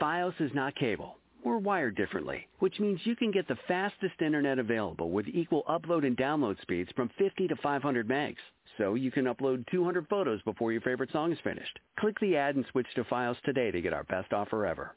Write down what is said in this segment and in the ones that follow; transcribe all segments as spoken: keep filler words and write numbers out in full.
Fios is not cable. We're wired differently, which means you can get the fastest internet available with equal upload and download speeds from fifty to five hundred megs. So you can upload two hundred photos before your favorite song is finished. Click the ad and switch to Fios today to get our best offer ever.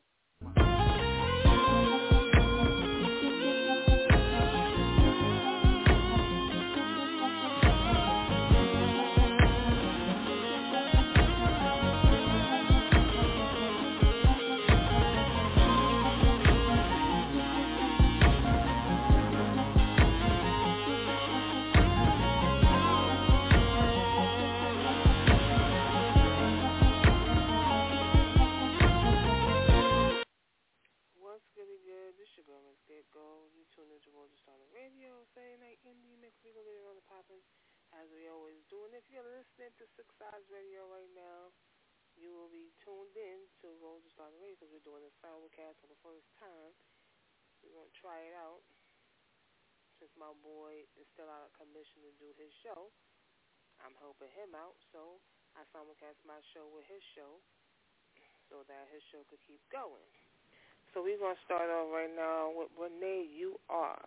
As we always do, and if you're listening to Six Sides Radio right now, you will be tuned in to Roll the Star Radio because we're doing a simulcast for the first time. We're going to try it out since my boy is still out of commission to do his show. I'm helping him out, so I simulcast my show with his show so that his show could keep going. So we're going to start off right now with Renee, You Are.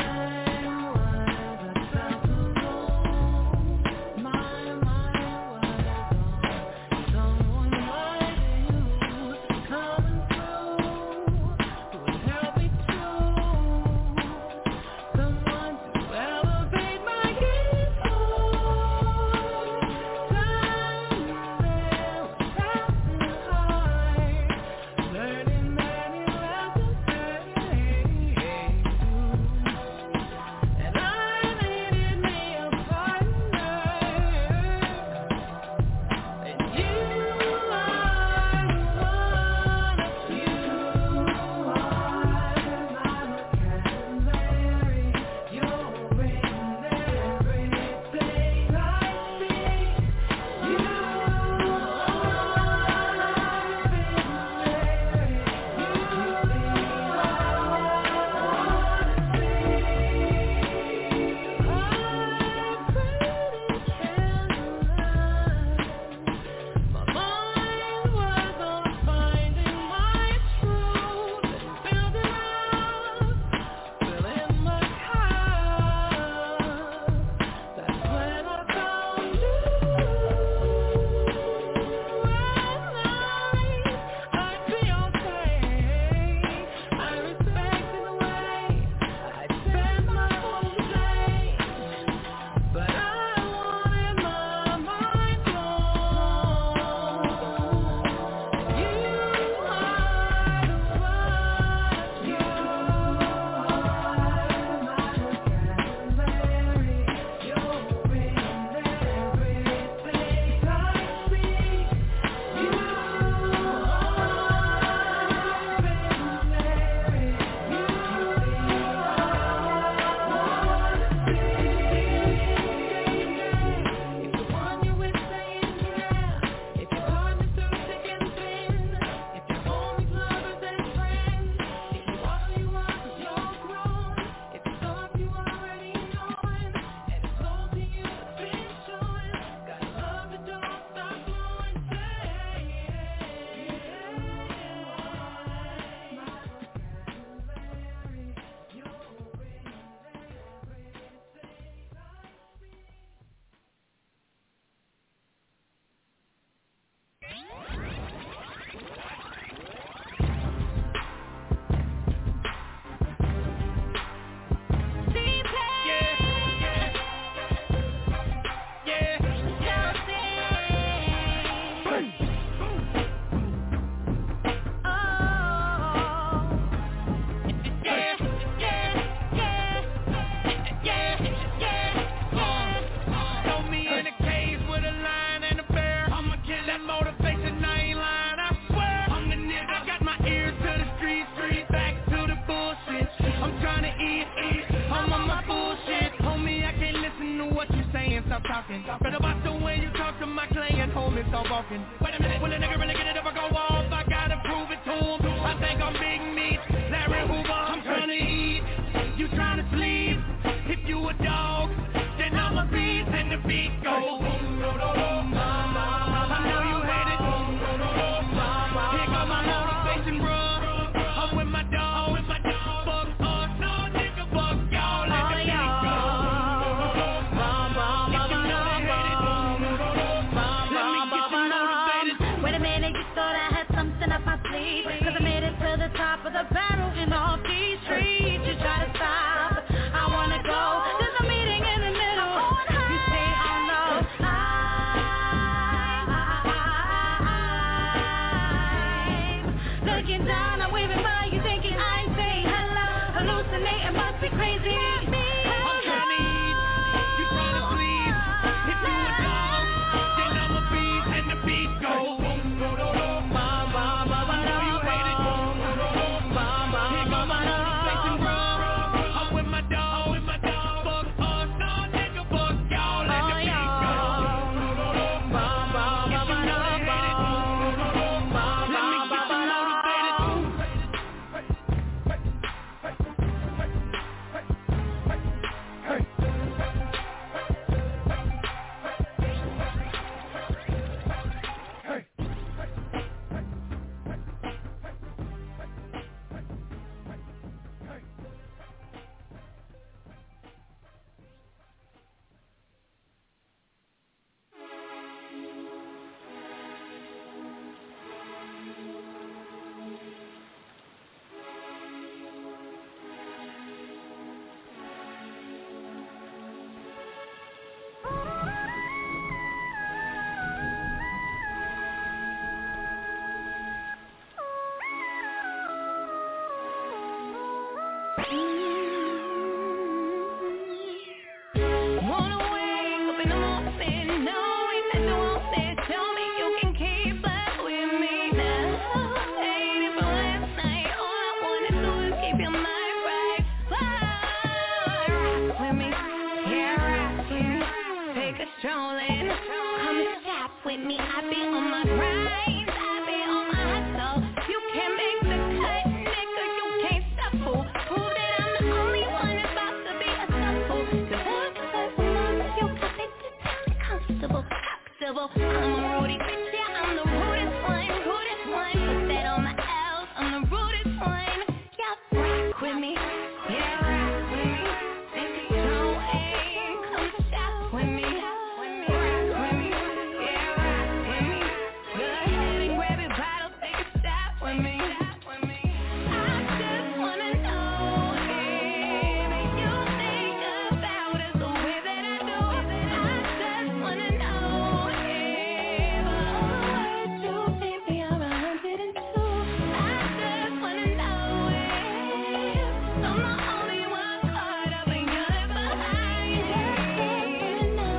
My, my, stop talking. Better watch the way you talk to my client, hold me stop walking. Wait a minute, will a nigga really get it if I go off? I gotta prove it to him. I think I'm big meat, Larry Hoover. I'm trying to eat, you trying to sleep. If you a dog, then I'm a beast and the beat goes. I know you hate it. Here go my motivation, bruh. I'm with my dog, with my dog. Fuck us, no nigga, fuck y'all. Let the beat go. If you know they hate it, let me get you motivated. Wait a minute, you thought I had something up my sleeve? Cause I made it to the top of the barrel and off these streets. You try to stop, I wanna go. There's a meeting in the middle. You say, oh no, I'm looking down, I'm waving by you thinking I ain't saying hello. Hallucinating, must be crazy. I'm trying to eat, you trying to sleep. If you a dog, then I'm a beast and the beat goes. I know you hate it. Here go my motivation, bro. I'm with my dog, with my dog. Fuck us, no nigga, fuck y'all. Let the beat go. If you know they hate it, let me get you motivated. Wanna wake up in the morning, knowing that the one said, tell me you can keep up with me now. Ain't it from last night? All I wanna do is keep your mind right. Rock with me, yeah, rock with me. Take a stroll in, come and stop with me. I be on my grind, I be on my hustle. You can't make the cut, nigga, you can't shuffle. Prove that I'm the only one that's about to be a shuffle. The one you got it comfortable, comfortable. I'm a Rudy bitch, yeah, I'm the rudest one, rudest one. Put that on my L's, I'm the rudest one. Yeah, rock with me, yeah, rock with me. Take a stroll in, come shop with me. Rock with me, yeah, rock with me. Go ahead and grab your bottle, take a shot with me. I just wanna know if you think about us the way that I do. I just wanna know if you think we are a hundred and two. I just wanna know if I'm the only one caught up in your behind. I just wanna know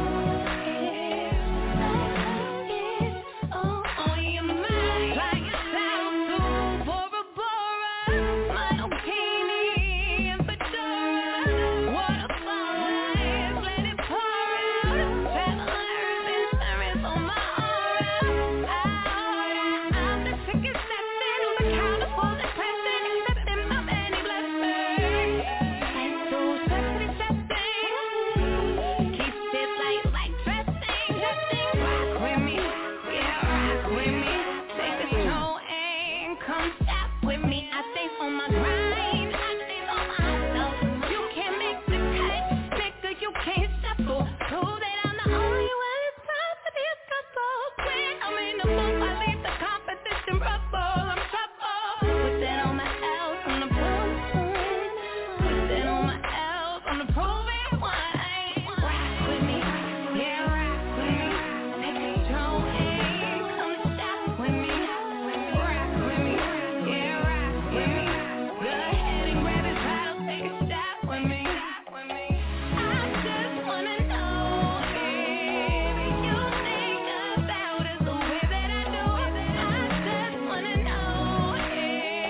if oh, on your mind. Fly yourself to Bora Bora, Monokini and Fedora. Waterfall eyes, let it pour out. Travelers insurance on my aura. I'm the ticket assassin who's accountable and present, accepting my many blessings. And so sexy dressing, keep shit light like dressing, dressing. Rock with me, yeah, rock with me. Take a stroll and come stop with me. I stay on my grind, I stay on my hustle. You can't make the cut, nigga, you can't shuffle. Prove that I'm the only one that's proud to be a couple. When I'm in the booth, I leave the competition ruffle. I'm trouble. Put that on my L's, on the bonus one. Put that on my L's, on the proven one. Rock with me, yeah, rock with me. Take a stroll and come stop with me. Rock with me, yeah, rock with me. Go ahead and grab his bottle, take a shot with me. I just wanna know if you think about us the way that I do. I just wanna know if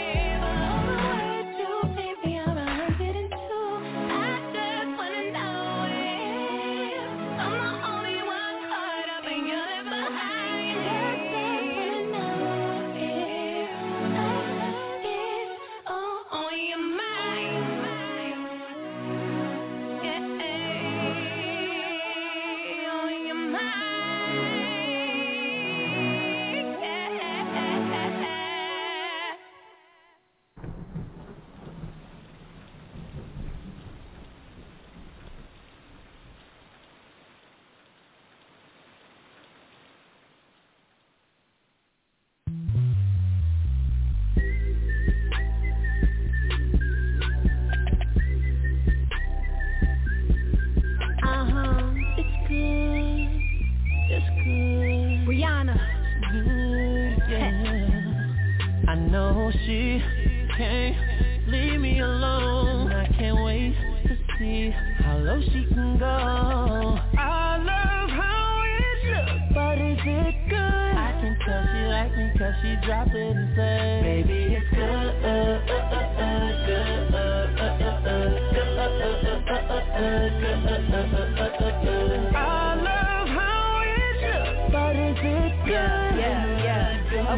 oh, you think we are a hundred and two. I just wanna know she can't leave me alone. I can't wait to see how low she can go. I love how it looks, but is it good? I can tell she like me cause she dropped it and said, baby, it's good, uh, uh, uh, uh, good, uh, uh, uh, uh, good, uh, uh, uh, uh, uh, uh, uh, I love how it looks, but is it good? Yeah, yeah, yeah,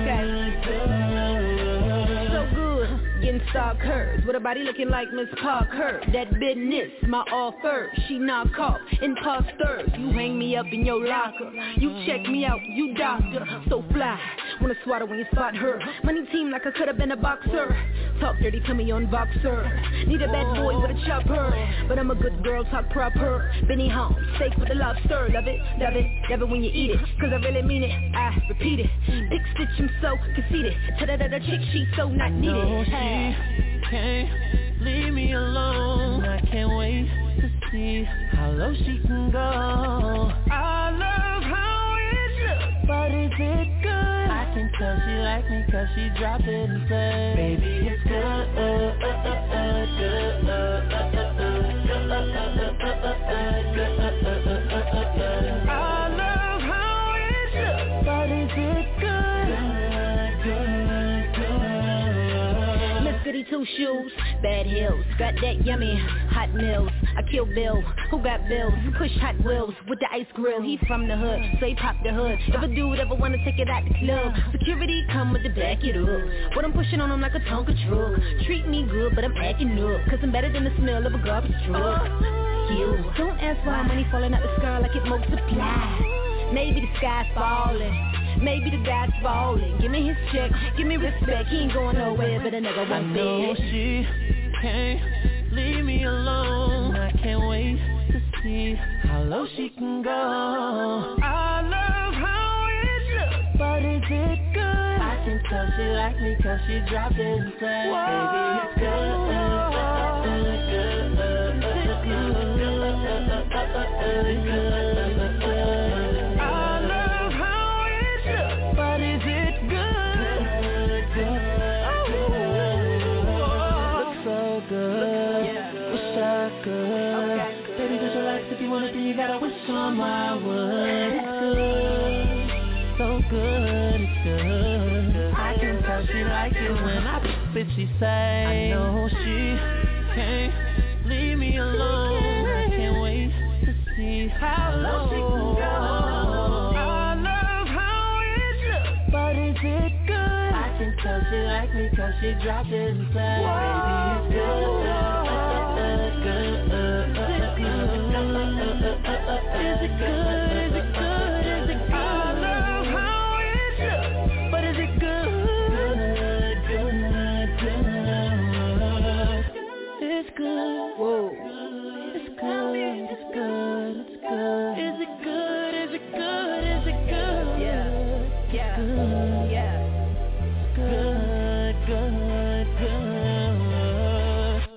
okay. So good, getting star curves, with a body looking like Miss Parker. That business, my offer, she knock off imposters. You hang me up in your locker, you check me out, you doctor. So fly, wanna swat her when you spot her. Money team like I could've been a boxer. Talk dirty to me on Voxer. Need a bad boy with a chopper, but I'm a good girl, talk proper. Benny Holmes, steak with the lobster. Love it, love it, love it when you eat it, cause I really mean it, I repeat it. Big stitch, I'm so conceited. Ta-da-da-da chick, she's so not needed. No, she can't leave me alone. I can't wait to see how low she can go. I love how it looks, but is it good? I can tell she like me cause she dropped it and said, baby, it's good, uh, uh, uh, uh, good, uh, uh, uh, uh, good, uh, uh, uh, uh, uh, good, uh, uh, uh, uh, uh. I love how it looks, but is it good? Good, good, good. Miss Goody Two Shoes, bad heels, got that yummy hot meals. I kill Bill, who got bills? Push Hot Wheels with the ice grill. He from the hood, so he pop the hood. If a dude ever wanna take it out the club, security come with the back it up. What I'm pushing on him like a Tonka truck. Treat me good, but I'm acting up, cause I'm better than the smell of a garbage truck. You don't ask why money falling out the sky like it multiplies. Maybe the sky's falling, maybe the guy's falling. Give me his check, give me respect. He ain't going nowhere, but a nigga won't be. I know she can't leave me alone. I can't wait to see how low she can go. I love how it looks, but is it good? I can tell she like me cause she dropped it and said, baby, it's good, uh, uh, uh, good, uh, uh, uh, good, uh, uh, uh, uh, good, uh, uh, I love how it looks, but is it good? Looks so good, wish I could. Baby, just relax if you wanna be, you gotta wish on my wood. It's good, so good, it's good. I can tell she like it when I spit, she say, I know she can't leave me alone. I can't wait to see how low she can go. But is it good? I can tell she like me cause she dropped it and said, baby, it's good, uh, uh, good, uh, uh, uh, is it good, is it good, is it good? I love how it looks, but is it good? Good, good, good. It's good, whoa, it's good, it's good, it's good. Is it good, is it good, is it good? Yeah. Yeah, good, yeah, good, good, good.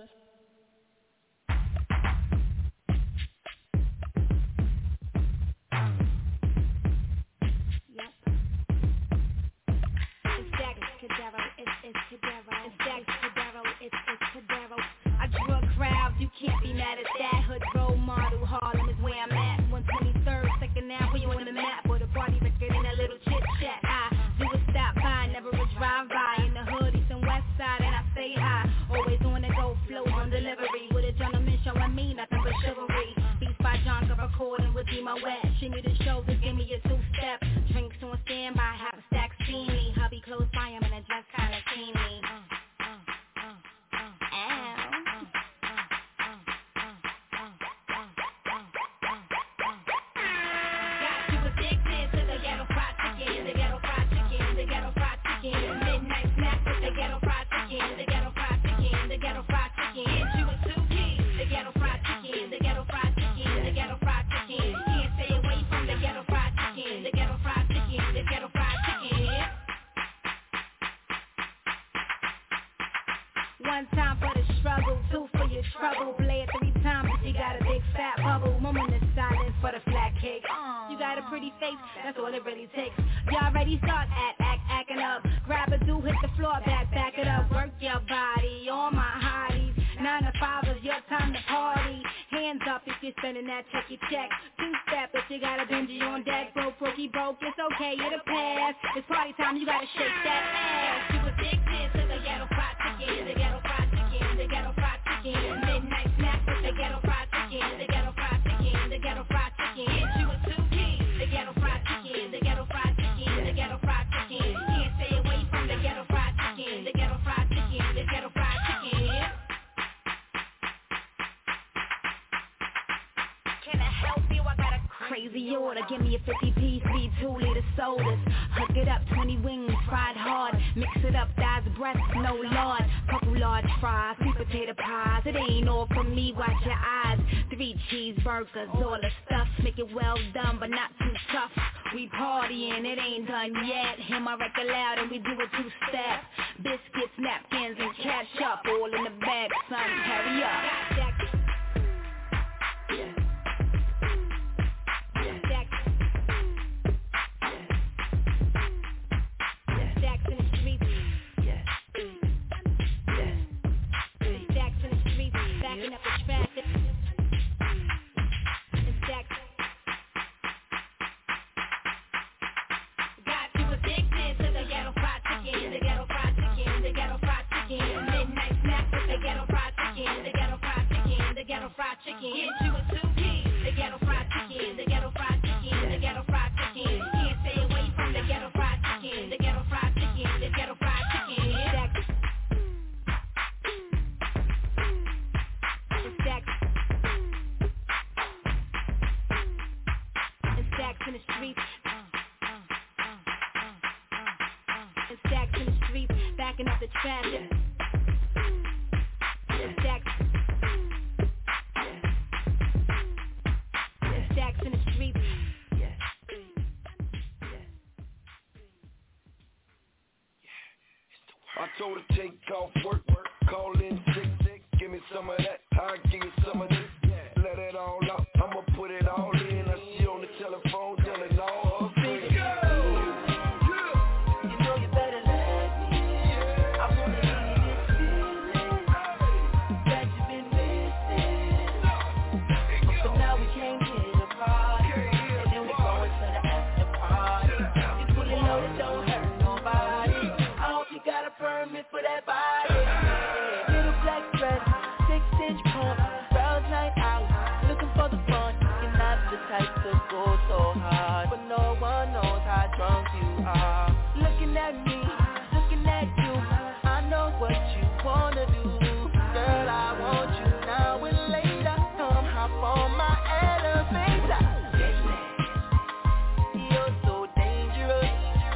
Yep. It's Jack Cadero, it's it's Cadero, it's Jack Cadero, it's it's Cadero. I drew a crowd, you can't be mad at that. Hood role model, Harlem is where I'm at. one twenty-third, second Avenue, you on the map with a party record and a little chit chat. I do a stop by, never a drive by. In the hood, east and west side, and I stay high. Always on the go, flows on delivery. With a gentleman showing me nothing but chivalry. Beats by John, the recording would be my wet. She need a show to give me a two-step. Drinks on standby, have a stack steamy. Hubby close by him and a dress kinda teeny. One time for the struggle, two for your trouble. Play it three times if you got a big fat bubble. Moment of silence for the flat cake. You got a pretty face, that's all it really takes. Y'all ready? Start act, act, acting up. Grab a dude, hit the floor, back, back it up. spending that checky check. Two-step, but you got a Benji on deck. Broke, brokey, broke, it's okay, you're the past. It's party time, you gotta shake that ass. You addicted to the ghetto fried chicken, the ghetto fried chicken, the ghetto fried chicken. Midnight snack with the ghetto fried chicken, the ghetto fried chicken, the ghetto fried chicken. Hit you with two keys, the ghetto fried chicken, the ghetto fried chicken, the ghetto fried chicken. Can't stay away from the ghetto fried chicken, the ghetto fried chicken, the ghetto fried chicken. Can I help you? I got a crazy order. Give me a fifty piece, feed two liter sodas. Hook it up, twenty wings, fried hard. Mix it up, thighs, breasts, no lard. Couple large fries, sweet potato pies. It ain't all for me, watch your eyes. Three cheeseburgers, all the stuff. Make it well done, but not too tough. We partying, it ain't done yet. Hear my record loud and we do a two-step. Biscuits, napkins, and ketchup, all in the bag, son, hurry up. Yeah. Chicken, hit you with two keys. The ghetto fried chicken, the ghetto fried chicken, the ghetto fried chicken. Can't stay away from the ghetto fried chicken, the ghetto fried chicken, the ghetto fried chicken. It's stacks. It's stacks in the streets. It's stacks in the streets, backing up the traffic. It's stacks. In the streets. Yeah. Yeah. I told her take off work, work, call in sick, sick. Give me some of that, I'll give you some of this. Yeah. Let it all out, I'ma put it all in. I see on the telephone telling all her friends. Permit for that body. Little black dress, six inch pump, brows night out, looking for the fun. You're not the type to go so hard, but no one knows how drunk you are. Looking at me, looking at you, I know what you wanna do. Girl, I want you now and later. Come hop on my elevator. You're so dangerous.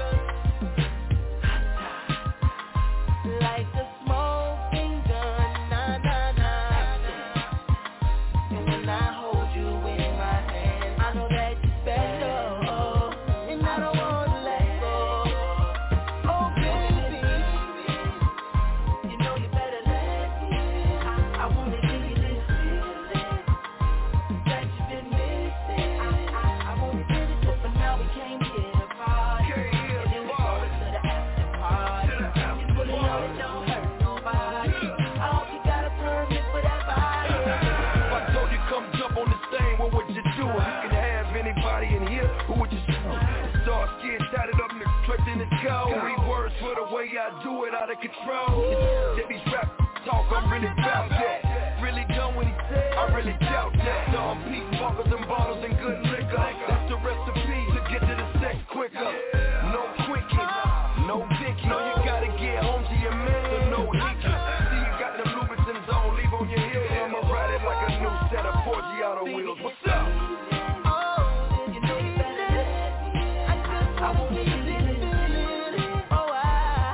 Like a smoking gun, nah, nah, nah. And when I hold you in my hand, I know that you're special, and I don't wanna let go. Oh baby, you know you better let me in. I wanna give you this feeling that you've been missing. I, I, I wanna give it to you, but now we came here to party, and then we go to the after party. It don't hurt nobody. I hope you got a permit for that body. If I told you come jump on this thing, what would you do? You can have anybody in here, who would you sue? Stars get tatted up and tripped in the cold. Three words for the way I do it, out of control. If these rap talk, I'm really about that. Really done what he said, I really doubt that. Some peak buckles and bottles and good liquor. That's the recipe to get to the sex quicker. No quickie, no Vicky. No, you gotta get home to your man, so no hickey. See you got the Louboutins on, leave on your heels. I'ma ride it like a new set of Forgiato wheels. What's up? Oh, you know you better let me in. I just wanna give you this feeling. Oh, I,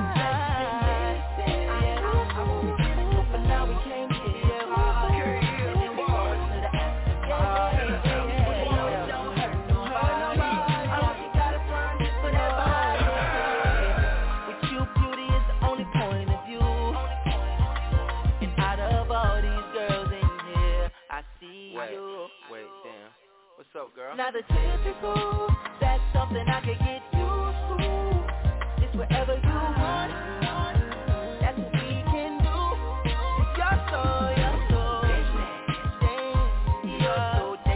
I wanna give it to you, but now we came here to party, and then we go to the after party. It don't hurt nobody. I hope you got a permit for that body. With you, beauty is the only point of view. And out of all these girls in here, I see Wait, you. wait, damn. What's up, girl? Now the typical, that's something I could get used to. It's wherever you want, that's what we can do. It's your soul, your soul. You're so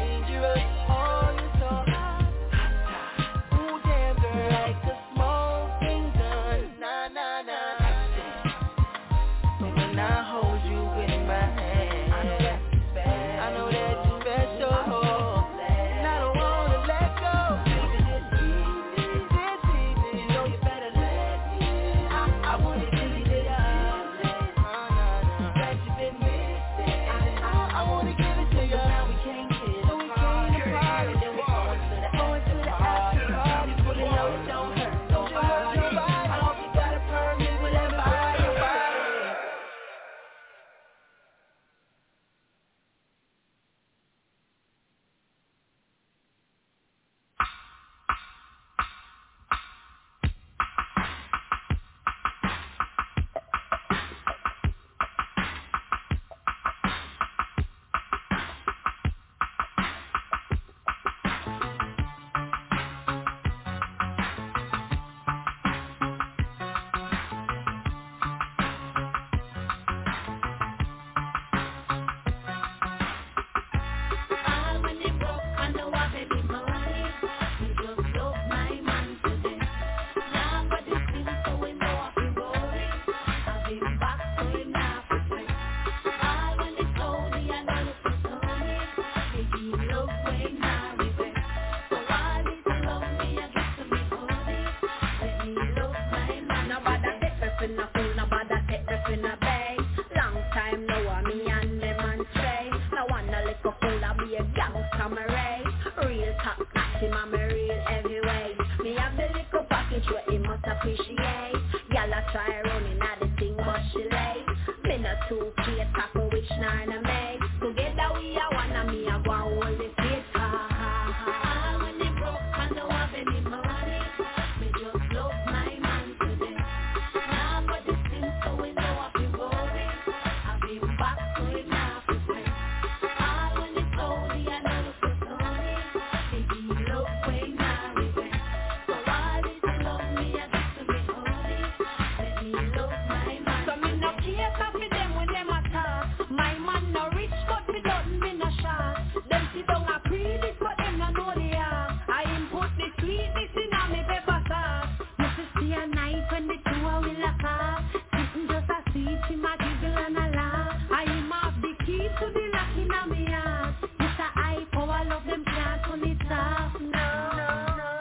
top notch, him a me real heavyweight. Me have the little package where he must appreciate. Y'all a try running at the thing but she late. Me no two K tackle which nine a make. Together we are one and me a go and hold the faith. Ha ha ha. When they broke and don't have any money, me just love my man today. Now but the thing so we know I be worried. I be back so it now to play. All when it's only I know it's only. Baby love way now regret. So all this love me I get to be holy. Let me love my man. So me no care for them when them attack. My man no rich but me nothing me no shot. Them sit down a pre this but them no know they are. I input the sweetness in a me pepper sauce. You should see a night when the two are will lock up. Sitting just a sweet him a giggle and a laugh. I am off the key to the lock in a me heart. It's a high power love them can't turn it off. No, no, no, no.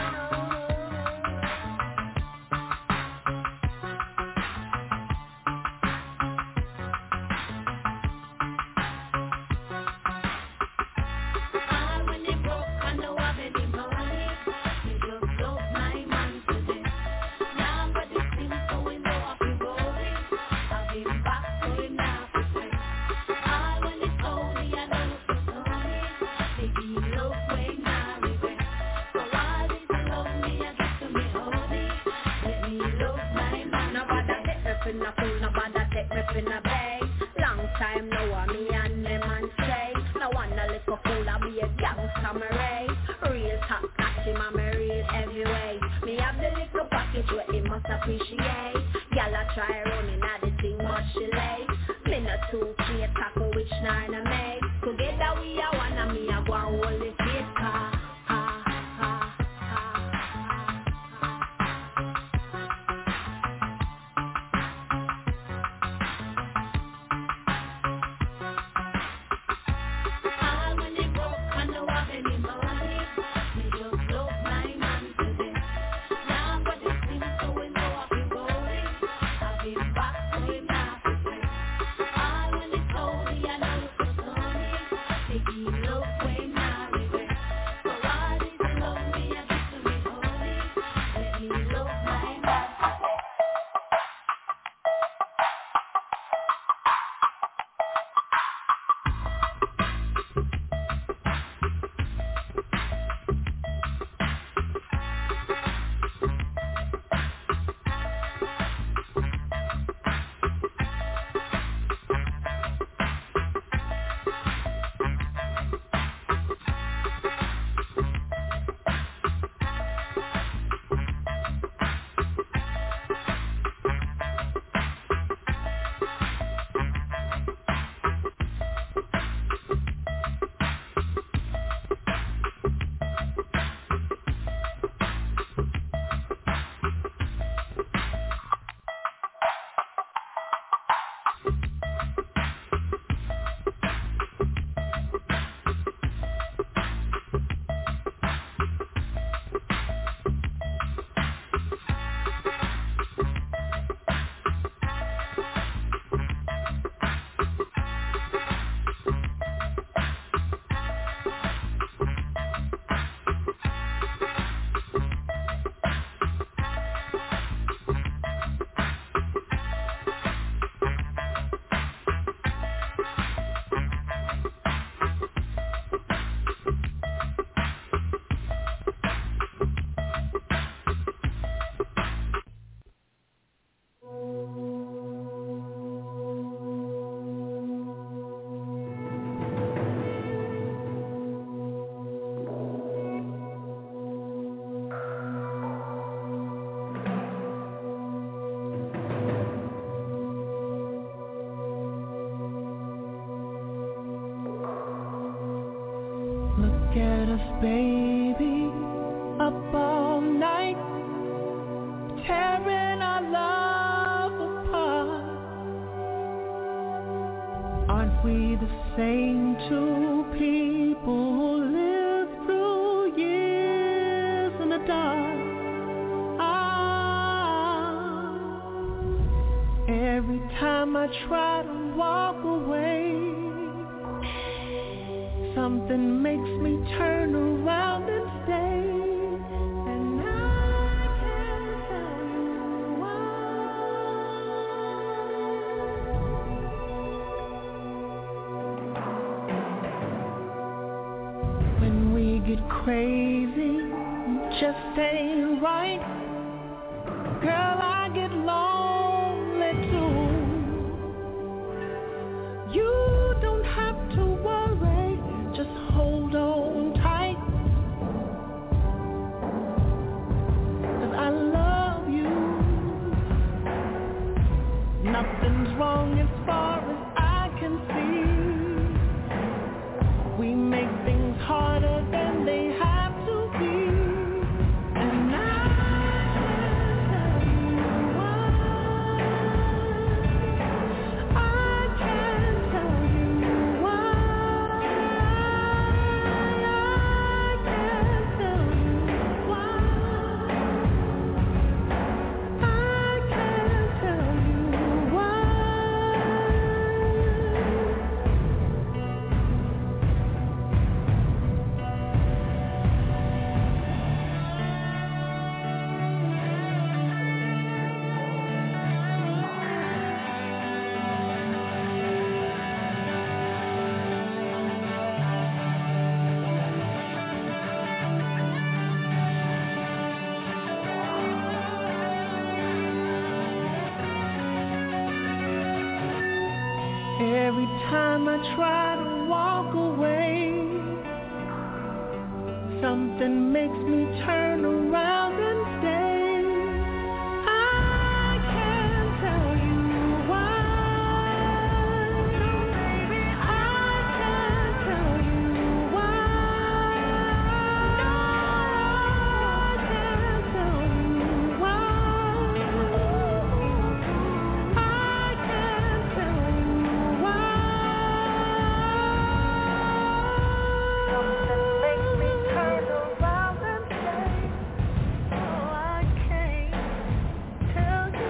All when they broke and don't have any money, me just love my man today. Now but the thing so we know I be worried. I've been back so it now to play. All when it's only I know it's only. Baby love way now regret. So all this love me I get to me holy. Let me love my man. Nobody take me for no fool, nobody take me for no bay. Long time now I me and them and say. No one a little fool I be a gangsta me race. Real top notch him a me real heavyweight. Me have the little package where he must appreciate. Y'all a try running at the thing but she late. Me no two K tackle which nine a make. Together we are one and me a go and hold the faith. Ha ha ha all when they broke and don't have any money, me just love my man today. Now but the thing so we know I be worried. I be back so it now to play. All when it's only I know it's only. Baby love way now regret. So all this love me I get to be holy. Let me love my man. Look at us, baby, up all night, tearing our love apart. Aren't we the same two people who lived through years in the dark? Ah, every time I try to walk away, Something makes me turn around and stay. And I can't tell you why. When we get crazy, just ain't right. Girl, I get lonely too. You don't have to worry, just hold on tight. 'Cause I love you. Nothing's wrong as far as I can see. We make things harder than they have to be. And I can't tell you why. I can't tell you why. I can't tell you why. I can't tell you why. Every time I try to walk away, something makes me turn around and stay. I can't tell you why. Baby, I can't tell you why. No, I can't tell you why. I can't tell you why. Something makes me turn around and say, oh, I can't tell you.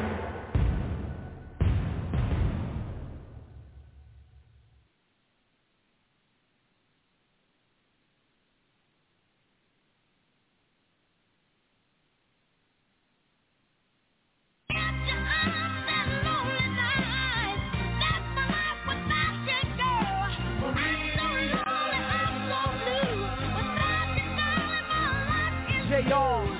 J R.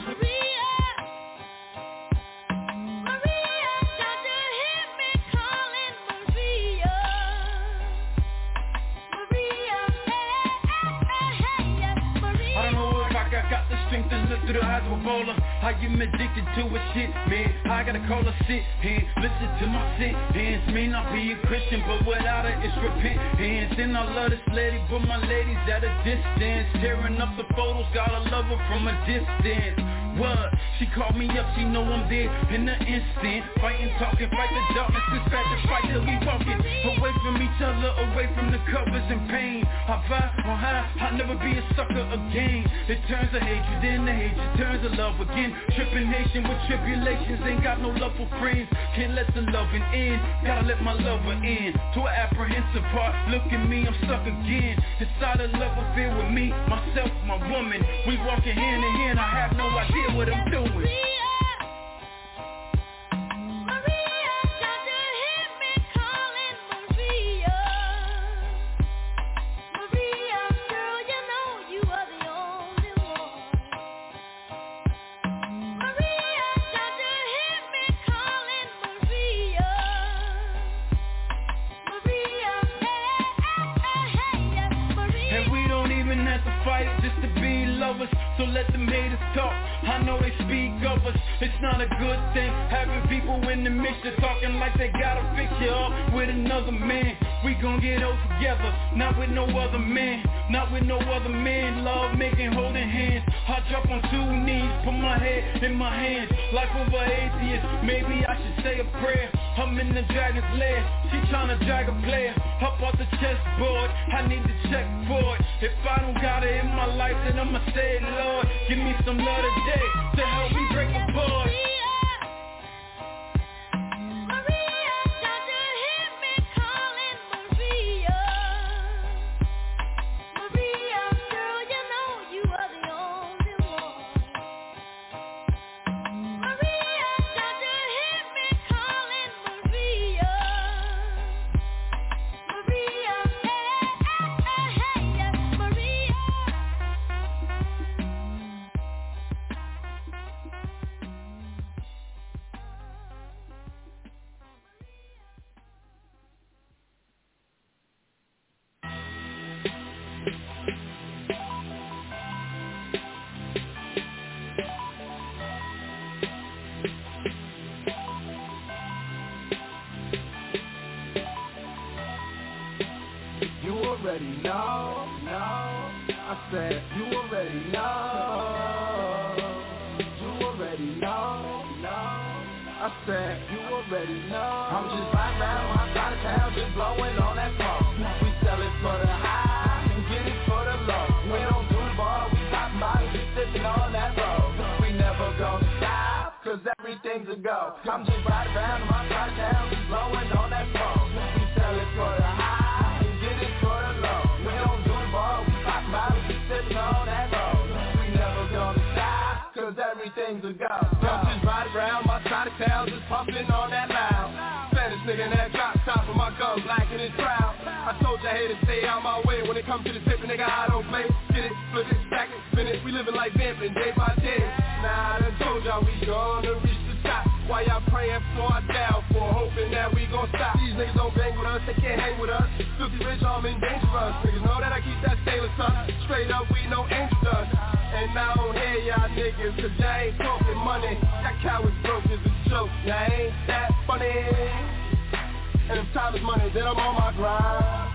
I don't know if I got, got the strength to look through the eyes of a bowler. I am addicted to a shit, man. I gotta call a sit and listen to my sit hands. May not be a Christian, but without it, it's repent hands. And I love this lady, but my lady's at a distance. Tearing up the photos, gotta love her from a distance. What? She called me up, she know I'm there in an instant. Fighting, talking, fight the darkness, dispatch the fight till we walking. Away from each other, away from the covers and pain. I vibe on high, I'll never be a sucker again. It turns to hatred, then the hatred turns to love again. Tripping nation with tribulations, ain't got no love for friends. Can't let the loving in, gotta let my lover in. To an apprehensive part, look at me, I'm stuck again. Inside a love affair with me, myself, my woman. We walking hand in hand, I have no idea what I'm doing. Just to be lovers, so let them haters talk. I know they speak of us, it's not a good thing. Having people in the mixture talking like they gotta fix you up with another man. We gon' get old together, not with no other man. Not with no other man, love making, holding hands. I drop on two knees, put my head in my hands. Life over atheist, maybe I should say a prayer. I'm in the dragon's lair, she tryna drag a player up off the chessboard, I need to check for it. If I don't got it in my life, then I'ma say, Lord, give me some love today to help me break apart. Maria, said, you already know. You already know, know. I said, you already know. I'm just riding around my side of town, just blowing on that smoke. We sell it for the high and get it for the low. We don't do the bar, we pop bottles, we sipping on that road. We never gonna stop, cause everything's a go. I'm just riding around my side of town, just blowing on that smoke. We sell it for the high and get it for the low. We don't do the bar, we pop bottles, we sipping on that road. We never gonna stop, cause everything's a go. I'm just riding around my side of town, just pumping on that loud. Spanish nigga in that drop top of my gun, black and it's proud. I told you I hated to stay out my way. When it comes to the paper, nigga, I don't play. Get it, flip it, stack it, spin it. We living like vamping day by day. Nah, I done told y'all we gonna reach the top. Why y'all praying for our downfall, hoping that we gon' stop? These niggas don't bang with us, they can't hang with us. Filthy rich, armed and dangerous. Niggas know that I keep that stainless up. Straight up, we no angel dust. And I don't hear y'all niggas, cause y'all ain't talking money. That cowards broke is a joke, y'all ain't that funny. And if time is money, then I'm on my grind.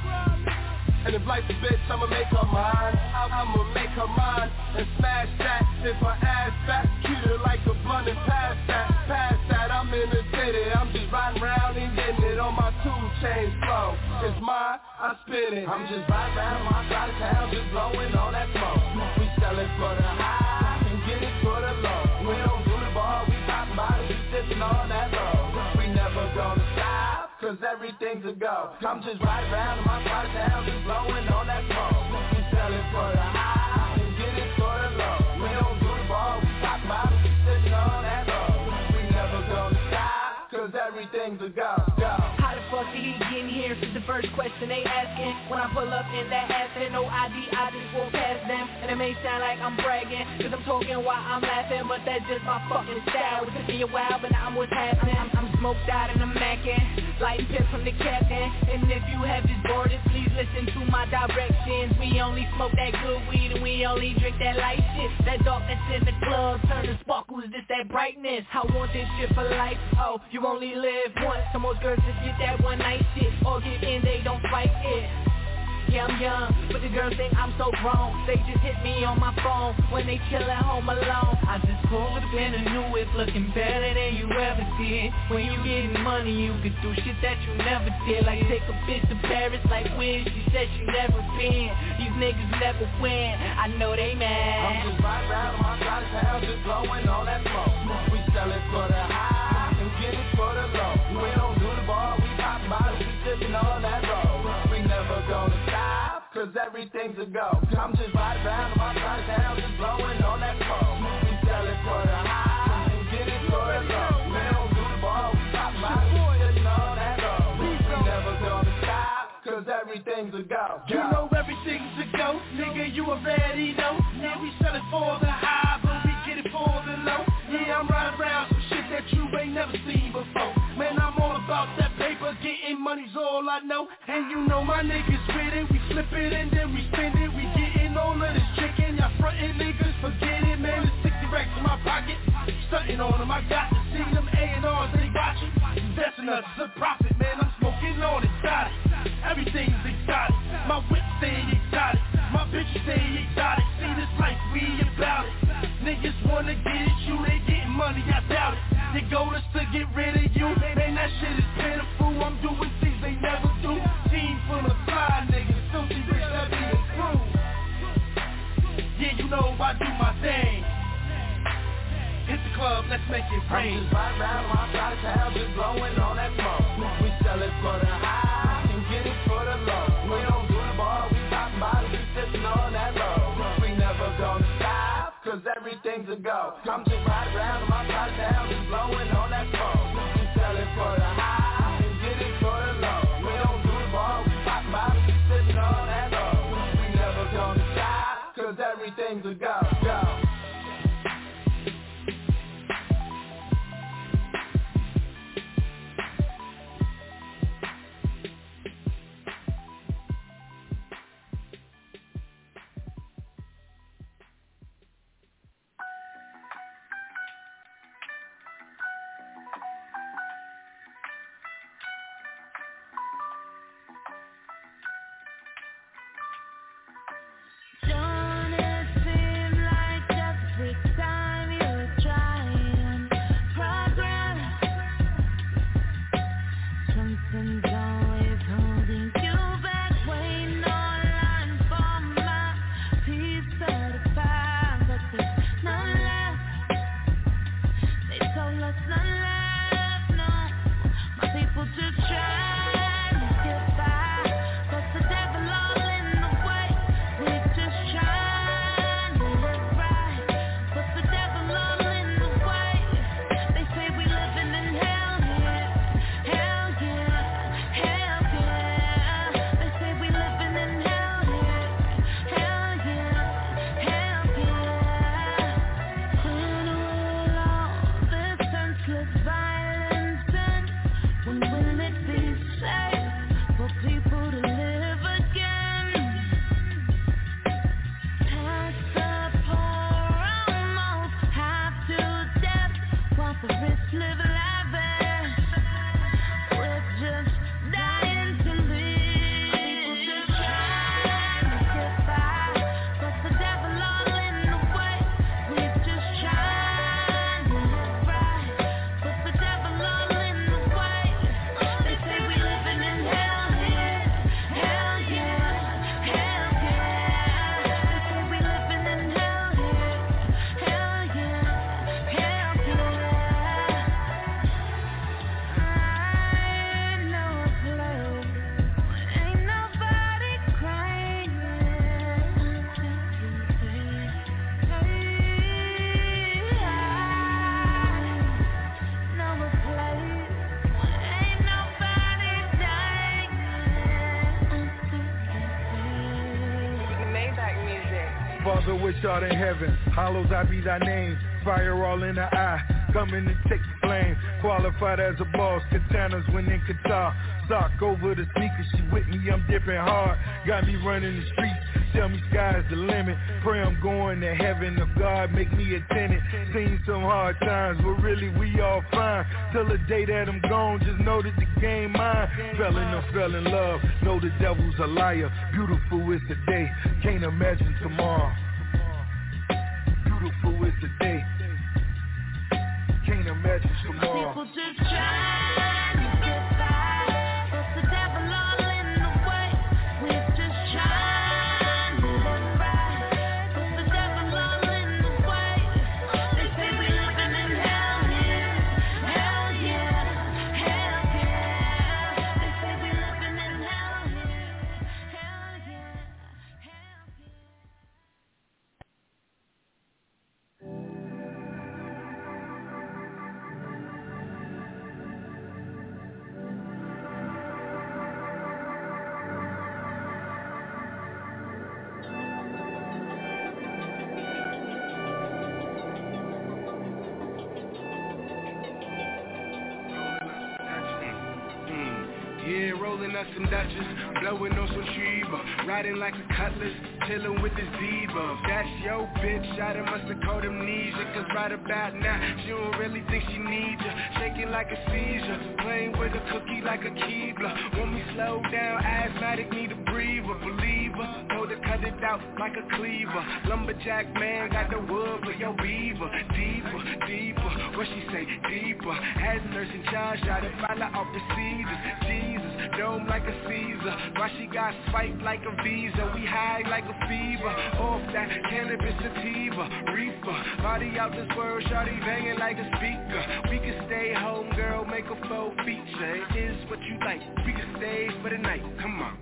And if life's a bitch, I'ma make her mine. I'ma make her mine and smash that. If her ass fat, treat her like a blunt and pass that. Pass that, I'm in the city. I'm just riding around and getting it on my two chain flow. It's mine, I spin it. I'm just riding around my side of town, just blowing on that smoke. We sell it for the high and get it for the low. We don't do the bar, we pop bottles, we sipping on that road. We never gonna stop, cause everything's a go. I'm just riding around my side of town, just blowing on that smoke. We sell it for the high and get it for the low. We don't do the bar, we pop bottles, we sipping on that road. We never gonna stop, cause everything's a go, go. How the fuck did he get in here? Is the first question they asking. When I pull up in that ass and no I D, I just walk past them. And it may sound like I'm bragging, cause I'm talking while I'm laughing, but that's just my fucking style. It took me a while, but now I'm what's happening. I'm, I'm smoked out and I'm macking, lighting pip from the captain. And if you have this boarded, please listen to my directions. We only smoke that good weed and we only drink that light shit. That dark that's in the club, turn the sparkles, this that brightness. I want this shit for life, oh, you only live once. So most girls just get that one night shit, or give in, they don't fight it. Yeah, I'm young, but the girls think I'm so grown. They just hit me on my phone when they chill at home alone. I just pulled up in a new whip, looking better than you ever did. When you getting money, you could do shit that you never did. Like take a bitch to Paris like Wiz, she said she never been. These niggas never win, I know they mad. I'm just riding around my side of town, just blowing on that smoke. We sell it for the high and get it for the low. We don't do the bar, we pop bottles, we sipping on that road. We never gonna stop, cause everything's a go. I'm just riding around my side of town, just blowing on that smoke. We sell it for the high and get it for the low. We don't do the bar, we pop bottles, we sipping on that road. We never gonna stop, cause everything's a go. You know everything's a go, nigga, you already know. Yeah, we sell it for the high, but we get it for the low. Yeah, I'm riding around some shit that you ain't never seen before. Man, I'm all about that paper, getting money's all I know. And you know my niggas with it, we flip it and then we spend it. We getting all of this chicken, y'all frontin' niggas, forget it. Man, it's sixty racks in my pocket, stunting on them, I got to see them A and R's, they watching. Investing us is a profit, man, I'm smoking on exotic. Everything's exotic, my whip stay exotic, my bitches stay exotic. See this life, we about it. Niggas wanna get at you, they getting money, I doubt it. They goal is to get rid of you, man, that shit is pitiful. I'm doing things they never do. Team full of fly niggas, filthy rich, that be the crew. Yeah, you know I do my thing. Hit the club, let's make it rain. I'm just riding around my side of town, just blowing on that smoke. We sell it for the high and get it for the low. We don't do the bar, we pop bottles, we sipping on that road. We never gonna stop, cause everything's a go. I'm just riding around my side of town, just blowing on that smoke. We sell it for the high and get it for the low. We don't do the bar, we pop bottles, we sipping on that road. We never gonna stop, cause everything's a go, go. Don't Father which art in heaven, hallowed I be thy name. Fire all in the eye, coming to take the flame. Qualified as a boss, katanas when in Qatar. Sock over the sneakers, she with me, I'm dipping hard. Got me running the streets, tell me sky's the limit. Pray I'm going to heaven, if God make me a tenant. Seen some hard times, but really we all fine. Till the day that I'm gone, just know that the game mine. Fell in or fell in love, know the devil's a liar. Beautiful is the day, can't imagine tomorrow. Beautiful is the day, can't imagine tomorrow. People just try to get by, but the devil all in the way. We're just trying to live right, but the devil all in the way. They say we living in hell, yeah, hell yeah, hell yeah. They say we living in hell, yeah, hell yeah, hell yeah. Yeah, rolling up some Dutchess, blowing on some Sheba, riding like a cutlass, chilling with this diva. That's your bitch, I done must've caught amnesia, cause right about now, she don't really think she needs ya. Shaking like a seizure, playing with a cookie like a Keebler. Want me slow down, asthmatic, need a breather, believer. Know to cut it out like a cleaver. Lumberjack man, got the wood for your beaver. Deeper, deeper, what she say, deeper. Has nurse in charge, try to find her off the Caesars. Jesus, dome like a Caesar. Why she got spiked like a Visa? We high like a fever. Off that cannabis sativa, reefer. Body out this world, shawty banging like a speaker. We can stay home, girl, make a faux feature. It is what you like, we can stay for the night, come on.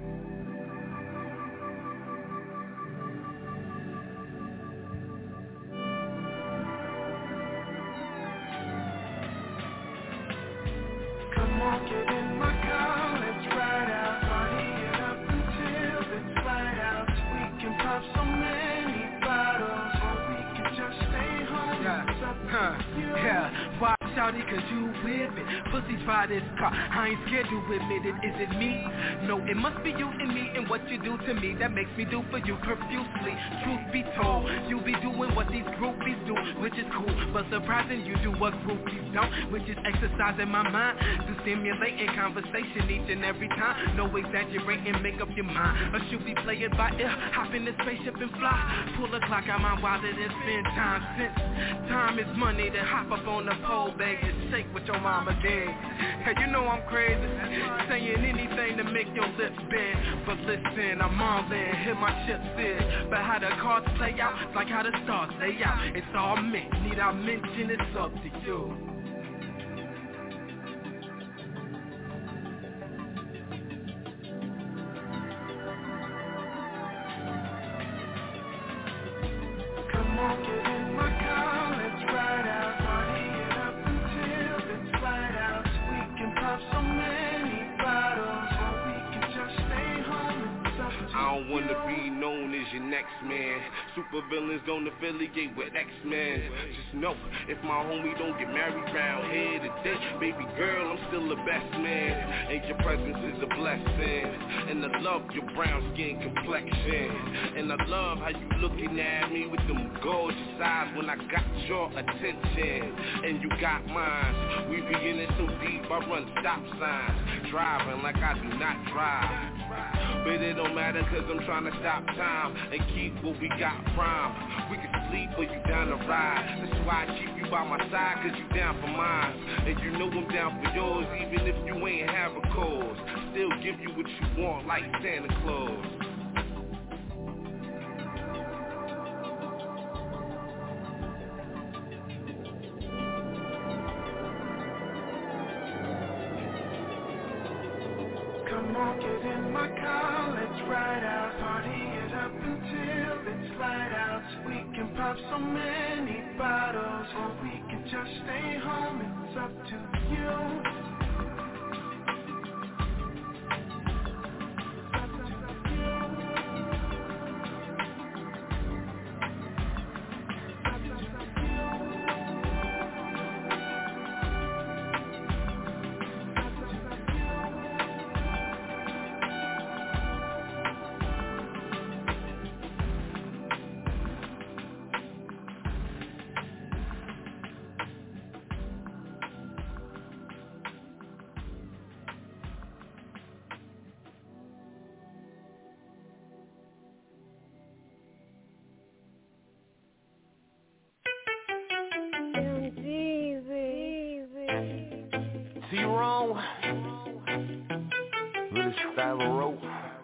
Come on, get in my car, let's ride out. Party it up until it's light out. We can pop so many bottles, or we can just stay home. Yeah, It's up to huh, you. yeah. Why, shawty, cause you with it. Pussies by this car, I ain't scared to admit it. Is it me? No, it must be you and me and what you do to me that makes me do for you profusely. Truth be told, you be doing what these groupies do, which is cool, but surprising you do what groupies don't, which is exercising my mind to stimulating conversation each and every time. No exaggerating, make up your mind. Or should we play it by ear? Hop in the spaceship and fly. Pull the clock out my wallet and spend time since time is money. Then hop up on the pole, bag and shake what your mama gave. Hey, you know I'm crazy, saying anything to make your lips bend. But listen, I'm all in, hit my chips in. But how the cards play out, it's like how the stars lay out. It's all me, need I mention it's up to you. Come on, get in my car, let's ride out. Party it up until it's light out. We can pop so many bottles, or we can just stay home. It's up to you. I don't wanna be known as your next man. Super villains don't affiliate with X-Men. Just know, if my homie don't get married round here today, baby girl, I'm still the best man. And your presence is a blessing. And I love your brown skin complexion. And I love how you looking at me with them gorgeous eyes when I got your attention. And you got mine. We be in it so deep, I run stop signs. Driving like I do not drive. But it don't matter cause I'm trying to stop time and keep what we got prime. We can sleep or you down to ride. That's why I keep you by my side cause you down for mine. And you know I'm down for yours even if you ain't have a cause. Still give you what you want like Santa Claus. Come on, get in my car, let's ride out. Party it up until it's light out. We can pop so many bottles, or we can just stay home. It's up to you. wrong. Really style a rope.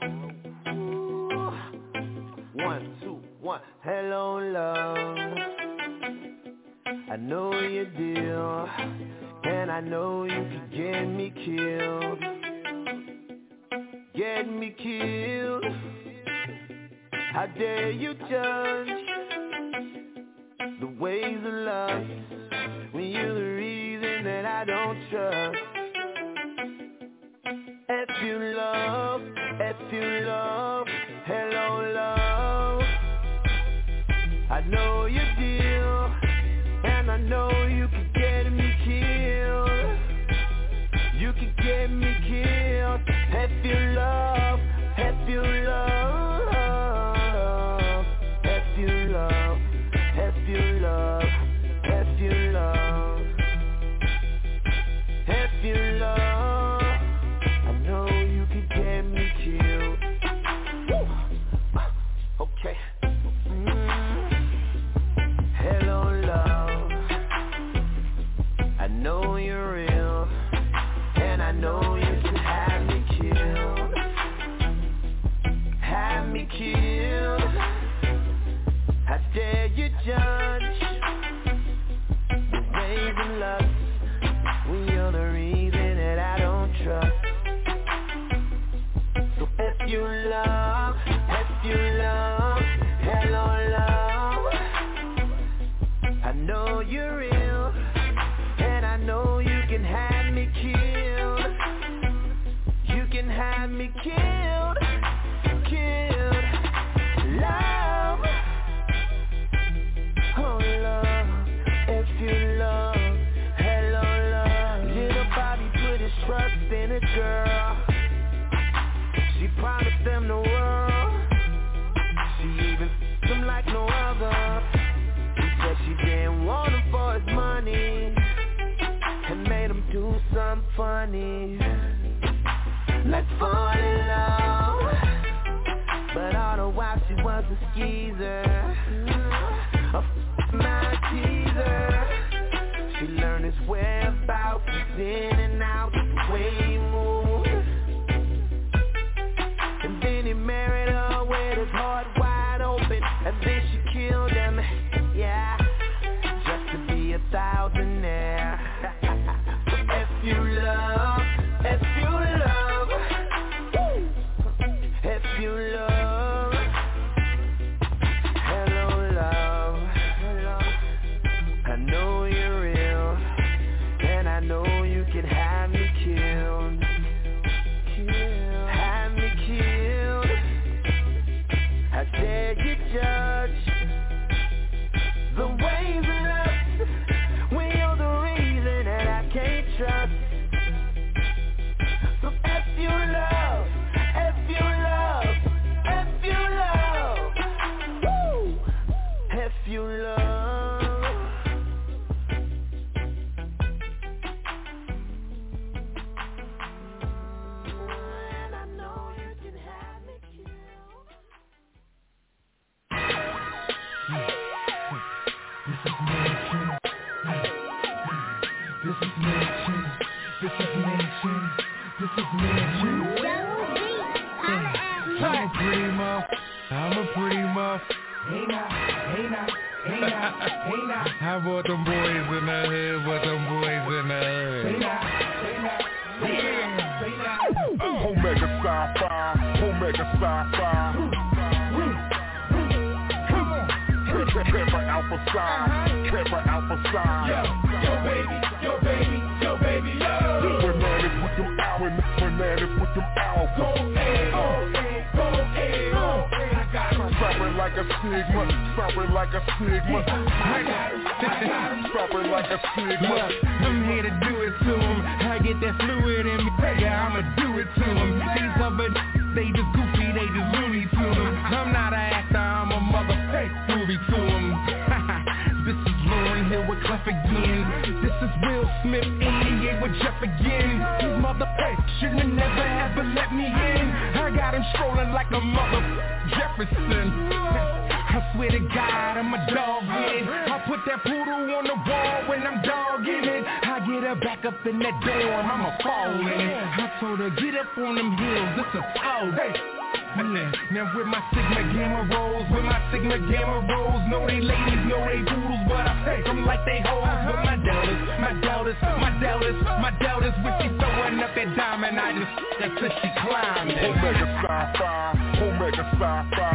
One, two, one. Hello, love. I know your deal, and I know you can get me killed. Get me killed. How dare you judge the ways of love when you're the reason that I don't trust. If you love, if you love, hello love. I know your deal, and I know you can get me killed. You can get me killed. If you love, if you love, if you love, if you love, if you love, if you love, I know you can get me killed. Woo. Okay. Mm. Hello, love. I know you're real, and I know you can have me killed. Have me killed. How dare you judge the ways of love when you're the reason that I don't trust. So if you love, if you love, hello love. I know you're real, and I know you can have me killed. You can have me killed, killed. Love, oh love, if you love, hello love. Little Bobby put his trust in a girl. She promised them the world. She even f***ed him like no other. He said she didn't want him for his money, and made him do something funny, like fall in love. But all the while she was a skeezer, a f*** my teaser. She learned his whereabouts, he's in and out, the way he moved. And then he married her with his heart wide open, and then she killed him, yeah, just to be a thousandaire. If you love, if you love, if you love, hello love. I know you're real, and I know you can have me killed. Have me killed. How dare you judge the ways of love when you're the reason that I can't trust. So if you love, if you love, if you love, woo, if you love, and I know you can have me killed. This is Mansion. This is Mansion. This is Mansion. This is Mansion. I'm a pretty muff. I'm a pretty muff. Hey now, hey now, hey now, hey now. How about them boys in the hood? What them boys in the hood? Hey now, hey now, hey now, hey now. Omega Sci-Fi, Omega Sci-Fi. Kepper Alpha Psi, Kepper Alpha Psi. Yo, yo baby, yo baby, yo baby, yo. Bananas with them out, bananas with them out. Go A, go A, go A, go A. I got him. Stopping like a stigma, stopping like a stigma. I got him, I got him. Stopping like a stigma. I'm here to do it to him. I get that fluid in me, yeah, I'ma do it to him. These other they just goofy, they just loony to him. I'm not an actor, I'm a motherfucking movie to him. This is Lauryn Hill with Clef again. This is Will Smith, eighty-eight with Jeff again. These motherfuckers shouldn't have never ever let me in. I got him strolling like a mother Jefferson. I swear to God, I'm a dog in it. I put that poodle on the wall when I'm dogging it. I get her back up in that dorm, I'ma fall in it. I told her, get up on them hills, it's a tall. Hey. Yeah. Now with my Sigma Gamma rolls, with my Sigma Gamma rolls, know they ladies, know they poodles, but I take them like they hoes. With my doubters, my doubters, my doubters, my doubters, when she throwing up that diamond, I just, that's till she climbed. Omega Sci-Fi, Omega Sci-Fi.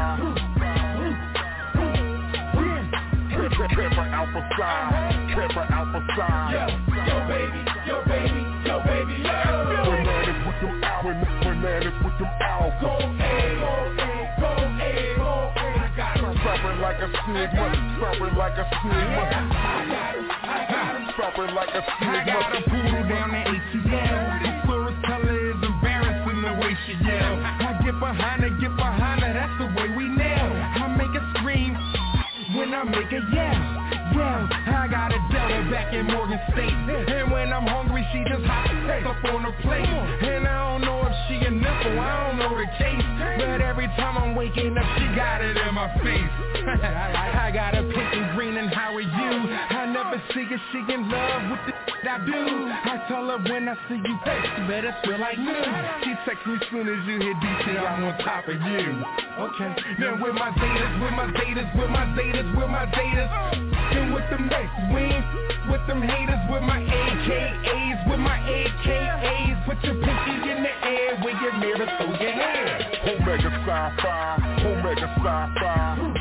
Camper Alpha Psi, Camper Alpha Psi. Yo, yo baby, yo baby, yo baby, yo. Bananas with them out, bananas with them out. Go ahead, go ahead, go ahead, go ahead. I got him. Stopping like a Sigma, stopping like a Sigma. I got him, I got him. Stopping like a Sigma. I got a poodle down the A T L. The Florist color is embarrassing the way she yell. I get behind her, get behind her, that's the way we nail. I make her scream when I make a yell, yell. I got a Delta back in Morgan State, and when I'm hungry, she just hops up on her plate. And I don't know if she a nipple, I don't know the case, but every time I'm waking up, she got it in my face. I got a pink and green, and how are you? I never see her, she in love with the I do. I tell her when I see you, hey, you better feel like new. She texts me soon as you hit D C, I'm on top of you. Okay, now with my Zetas, with my Zetas, with my Zetas, with my Zetas, and with them next wings, with them haters, with my A K As, with my A K As. Put your pinky in the air when you're near to throw your hair. Omega Sci-Fi, Omega Sci-Fi.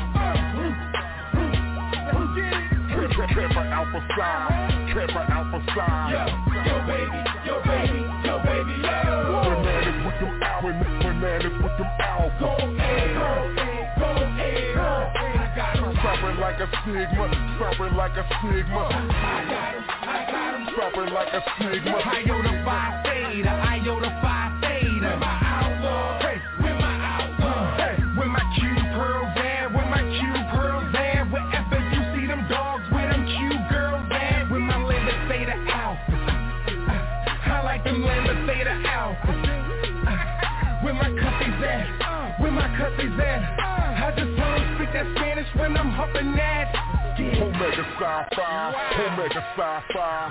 Camper Alpha Psi, Camper Alpha Psi. Yo, yo baby, yo baby, yo baby, yo. Bananas with them out, bananas with them out. Go ahead, go ahead, go ahead, go ahead. I got him. Stopping like a Sigma, stopping like a Sigma. I got him, I got him. Stopping like a Sigma. Iota Phi Theta, Iota Phi Theta. With my outlaw, hey, with my outlaw, hey, with my Q pearls there, with my Q pearls there. Wherever you see them dogs with them Q girls there, with my Lambda Theta Alpha. I like them Lambda Theta Alpha. With my cussies at, with my cussies at. I just tell them speak that Spanish when I'm huffing that. Yeah. Omega Sci-Fi, Omega Sci-Fi.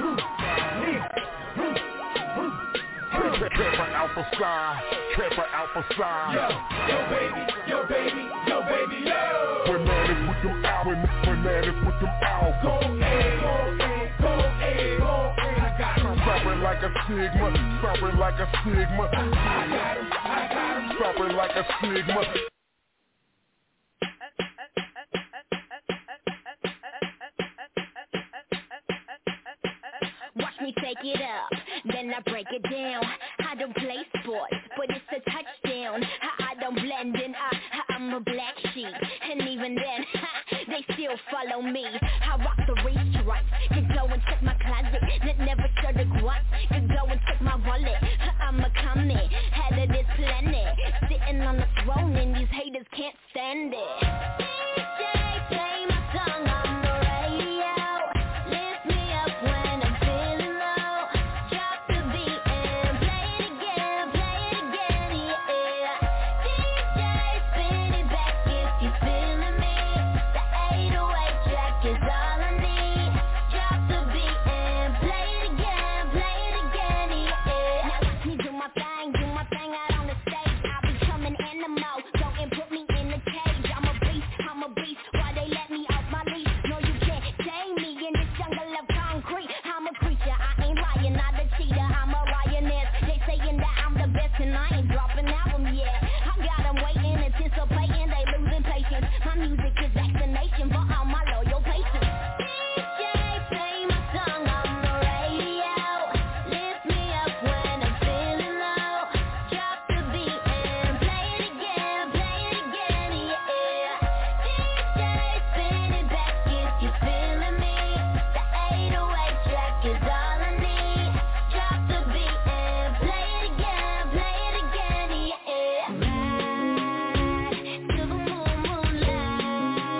Camper Alpha Psi, Camper Alpha Psi. Yo, yo baby, yo baby, yo baby, yo. Bananas with them out, bananas with them out. Go ahead, go ahead, go ahead, go ahead. I got him. Stopping like a Sigma, stopping like a Sigma. I got him, I got him. Stopping like a Sigma. Watch me take it up, then I break it down. I don't play sports, but it's a touchdown. I, I don't blend in, I, I'm a black sheep. And even then, they still follow me. I rock the race stripes. You go and check my closet, that never showed a grunt. You go and check my wallet, I'm a comet. Head of this planet, sitting on the throne, and these haters can't stand it. D J, play my song on the radio. Lift me up when I'm feeling low. Drop the beat and play it again, play it again, yeah. D J, spin it back if you're feeling me. The eight oh eight track is all I need. Drop the beat and play it again, play it again, yeah. Now watch me do my thing, do my thing out on the stage. I'll be coming animal, go and put me in the cage. I'm a beast, I'm a beast. Why they let me off my leash? No, you can't tame me in this jungle of concrete. I'm a creature, I ain't lying, not a cheater. I'm a lioness. They saying that I'm the best and I ain't dropping album yet. I got them waiting, anticipating, they losing patience. My music is vaccination for all my loyal patients. D J, play my song on the radio. Lift me up when I'm feeling low. Drop the beat and play it again, play it again, yeah. D J, spin it back if you're feeling me. The eight oh eight track is all I need. Drop the beat and play it again, play it again, yeah. Ride to the moon, moonlight.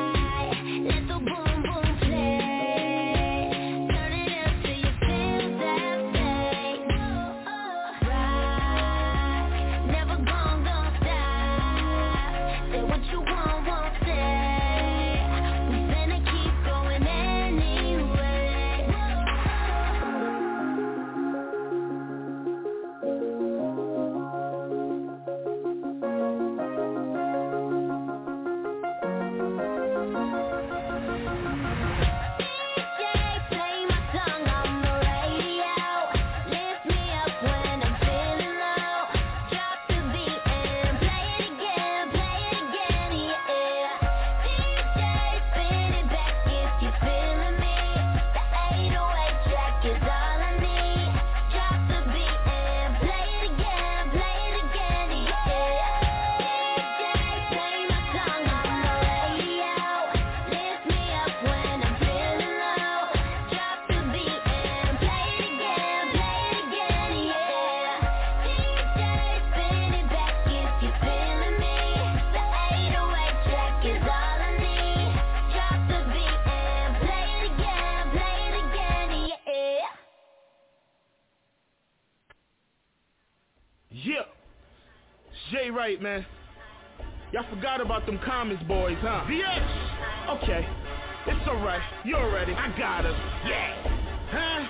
Hey, right, man. Y'all forgot about them Commons boys, huh? V X! Okay. It's alright. You already. I got us. Yeah. Huh?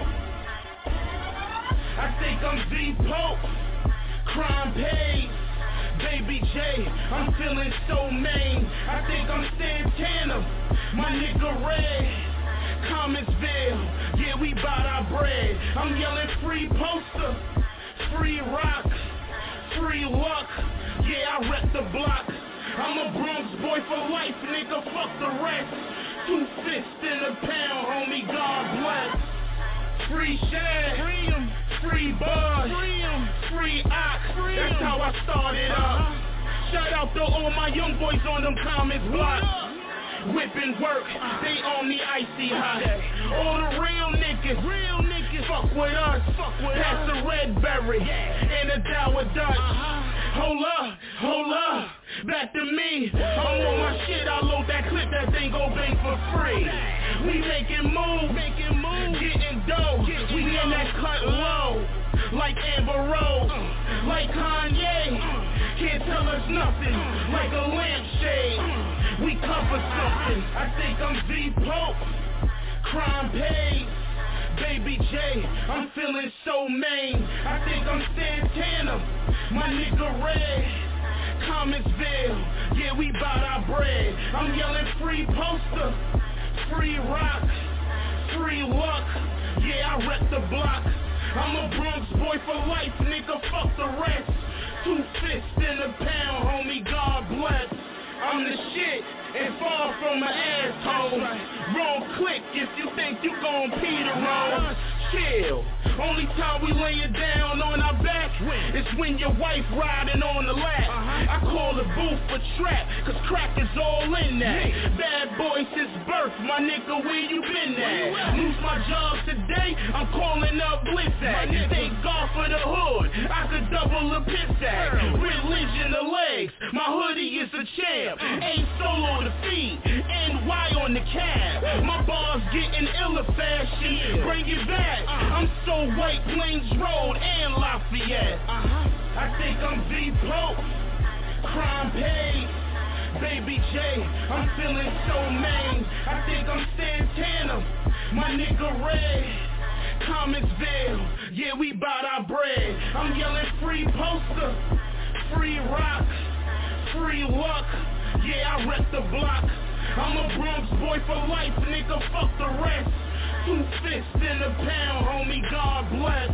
I think I'm Z-Pope. Crime paid. Baby J, I'm feeling so main. I think I'm Santana. My nigga Red. Commonville. Yeah, we bout our bread. I'm yelling free poster. Free rock. Free luck. Yeah, I rep the block. I'm a Bronx boy for life, nigga, fuck the rest. Two fists in a pound, homie, God bless. Free Shad, free em, free Buzz, free em, free Ox, free that's how I started up. Shout out to all my young boys on them Commons blocks. Whipping work, they on the icy hot. All the real niggas, real niggas, fuck with us, fuck with Pass us. The red berry, yeah. And a Dower Dutch. Uh-huh. Hold up, hold up, back to me. I'm on my shit, I load that clip, that thing go bang for free. We making moves, making moves, getting dough. We in that cut low, like Amber Rose, like Kanye. Can't tell us nothing, like a lampshade. We cover something. I think I'm Z-Pope. Crime paid. Baby J, I'm feeling so main. I think I'm Santana. My nigga Red. Commonville. Yeah, we bout our bread. I'm yelling free poster. Free rock. Free luck. Yeah, I rep the block. I'm a Bronx boy for life, nigga, fuck the rest. Two fists in a pound, homie, God bless. I'm the shit, and far from an asshole. Wrong click if you think you gon' Peter roll. Chill, only time we lay it down on our back is when your wife riding on the lap. I call the booth for trap, cause crack is all in that. Bad boy since birth, my nigga, where you been at? Lose my job today, I'm calling up Blizzak. Thank God for the hood, I could double a piss at. Religion of legs, my hoodie is a champ. A solo the feed, N Y on the cab. My bars getting iller fashion, bring it back. I'm so white, Plains Road and Lafayette. I think I'm Z-Pope. Crime paid. Baby J, I'm feeling so main. I think I'm Santana. My nigga Red. Commonville. Yeah, we bout our bread. I'm yelling free poster. Free rock. Free luck. Yeah, I rep the block. I'm a Bronx boy for life, nigga, fuck the rest. Two fists in a pound, homie, God bless.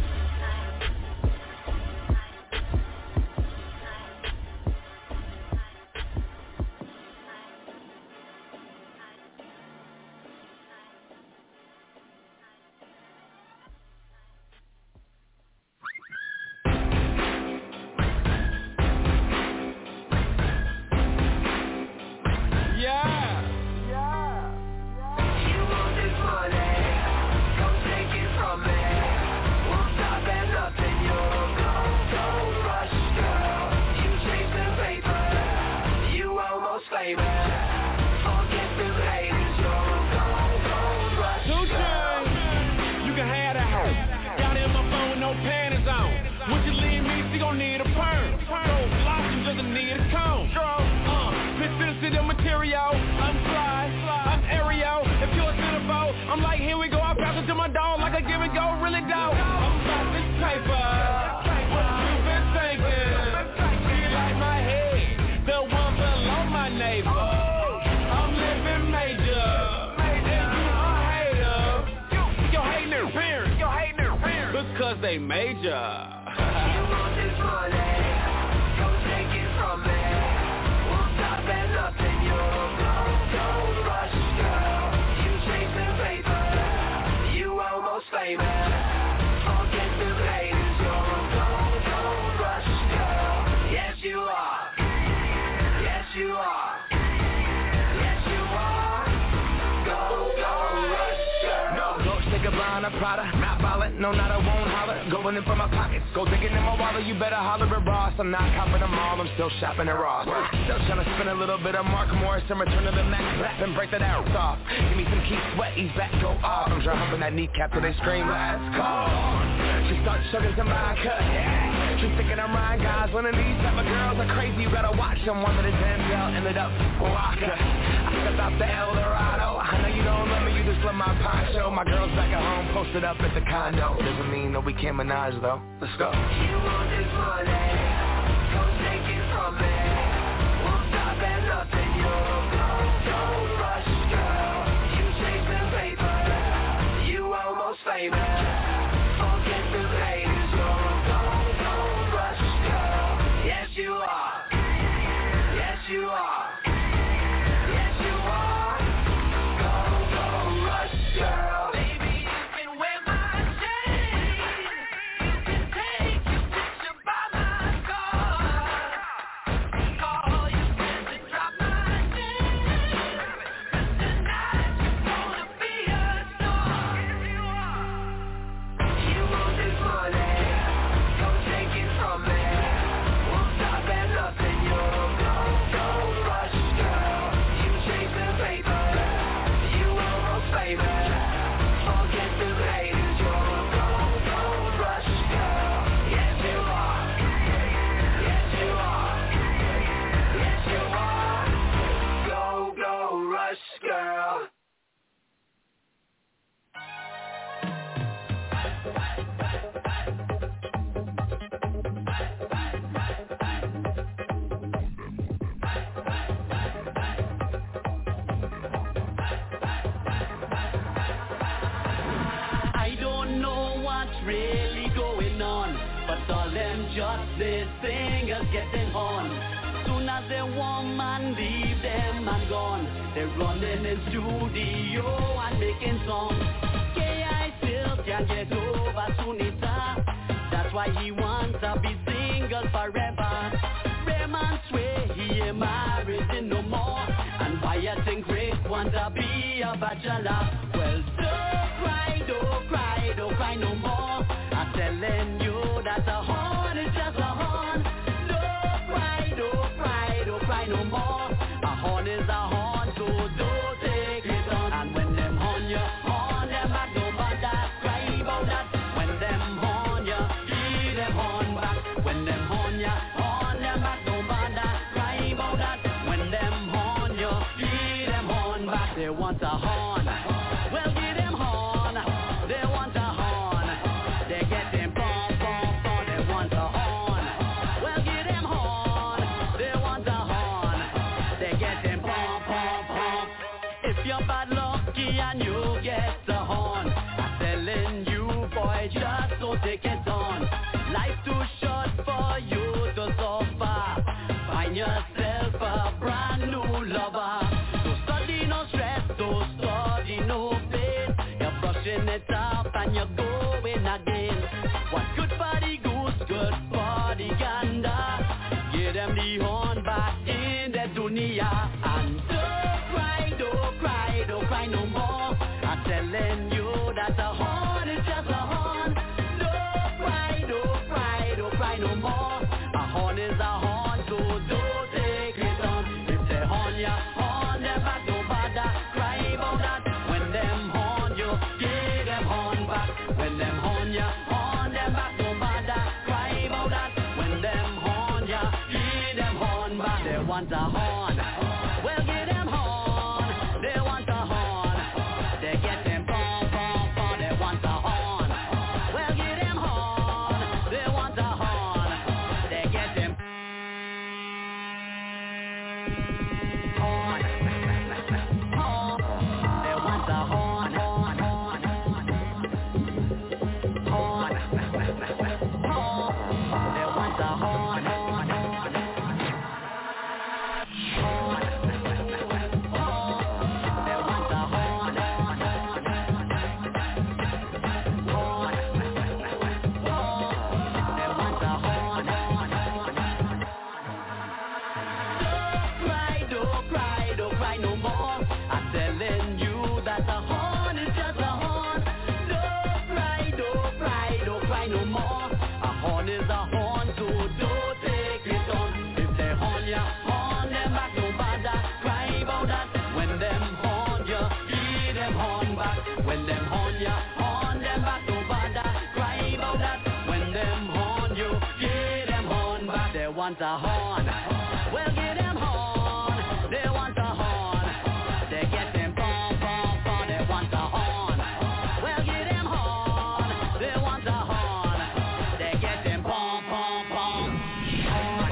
They major. You want this money, go take it from me. Won't stop at nothing, you're gold, gold rush, girl. You chasing paper, you almost famous. Forget the haters, you're a gold, gold rush, girl. Yes you are, yes you are, yes you are. Gold, gold rush, girl. No, don't say goodbye. designer Prada. Not violent, no, not I won't holler. Going in for my pockets, go digging in my wallet. You better holler at Ross. I'm not copping them all, I'm still shopping at Ross. Still trying to spend a little bit of Mark Morris and return to the Max Rap and break that out off. Give me some Keith Sweat, he's back, go off. I'm trying humping that kneecap till they scream, let's go. She starts chugging some vodka, yeah. She's thinking I'm Ryan Gosling, and these type of girls are crazy. You better watch them. One minute Denzel ended up Walker. I stepped out the El Dorado. I know you don't love me, you just love my poncho. My girl's back at home, posted up at the condo. Doesn't mean that we can't menage though. Let's go. You want this money, come take it from me. Won't stop at nothing, you'll go, don't rush, girl. You chasing paper, you almost famous. Forget the haters, you'll go, don't rush, girl. Yes you are, yes you are. Really going on, but all them just the singers getting on. Soon as the woman leave them and gone, they're running in studio and making songs. K I still can't get over Sunita. That's why he wants to be single forever. Raymond swear he ain't married no more, and why you think Rick want to be a bachelor? Well, don't cry, don't cry, don't cry no more. I'm telling you that a horn is just a horn. Don't cry, don't cry, don't cry no more. A horn is a horn, so don't take it on. And when them horn you, horn them back, don't bother cry about that. When them horn you, give them horn back. When them horn you, horn them back, don't bother cry about that. When them horn you, give them horn back. They want a horn, well give them horn. They want a horn, they get them pom pom pom. They want a horn, well give them horn. They want a horn, they get them pom pom pom. If you're bad lucky and you get the horn, I'm telling you boy, just don't take it on. Life's too short for you to suffer. Find yourself a brand new lover. Don't study no stress, don't study no pain. You're brushing it off and you're going again. What's good for the goose, good for the gander. Give them the horn back in the dunya. And don't cry, don't cry, don't cry no more. I'm telling you that a horn is just a horn. Don't cry, don't cry, don't cry no more. A horn is a horn, so don't take it on. If they horn ya, horn them back, don't bother cry about that. When them horn you, give them horn back. When them horn ya, horn them back, don't bother cry about that. When them horn ya, give them horn back. They want a horn, well give them horn. They want a horn, they get them pom pom pom. They want a horn, well give them horn. They want a horn, they get them horn, horn. They want a horn, horn, horn, horn. They want a horn, horn, horn. When them horn ya, horn them back to bother. Cry about that. When them horn you, give them horn back. They want a horn. Well, give them horn. They want a horn. They get them pom pom pom. They want a horn. Well, give them horn. They want a horn. They get them pom pom pom. Horn.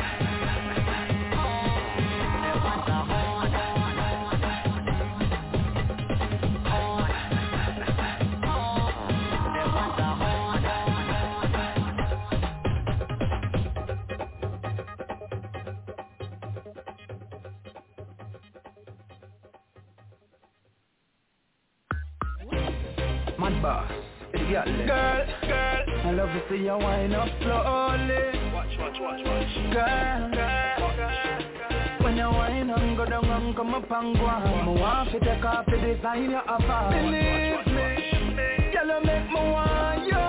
They want a horn. Horn. They want a horn. Mad boss, girl, girl, girl, I love to see you wind up slowly. Watch, watch, watch, watch. Girl, girl, girl, when you wind up, go down and come up and go on. I want to take off the design you have on. Believe me, girl, you make me want you.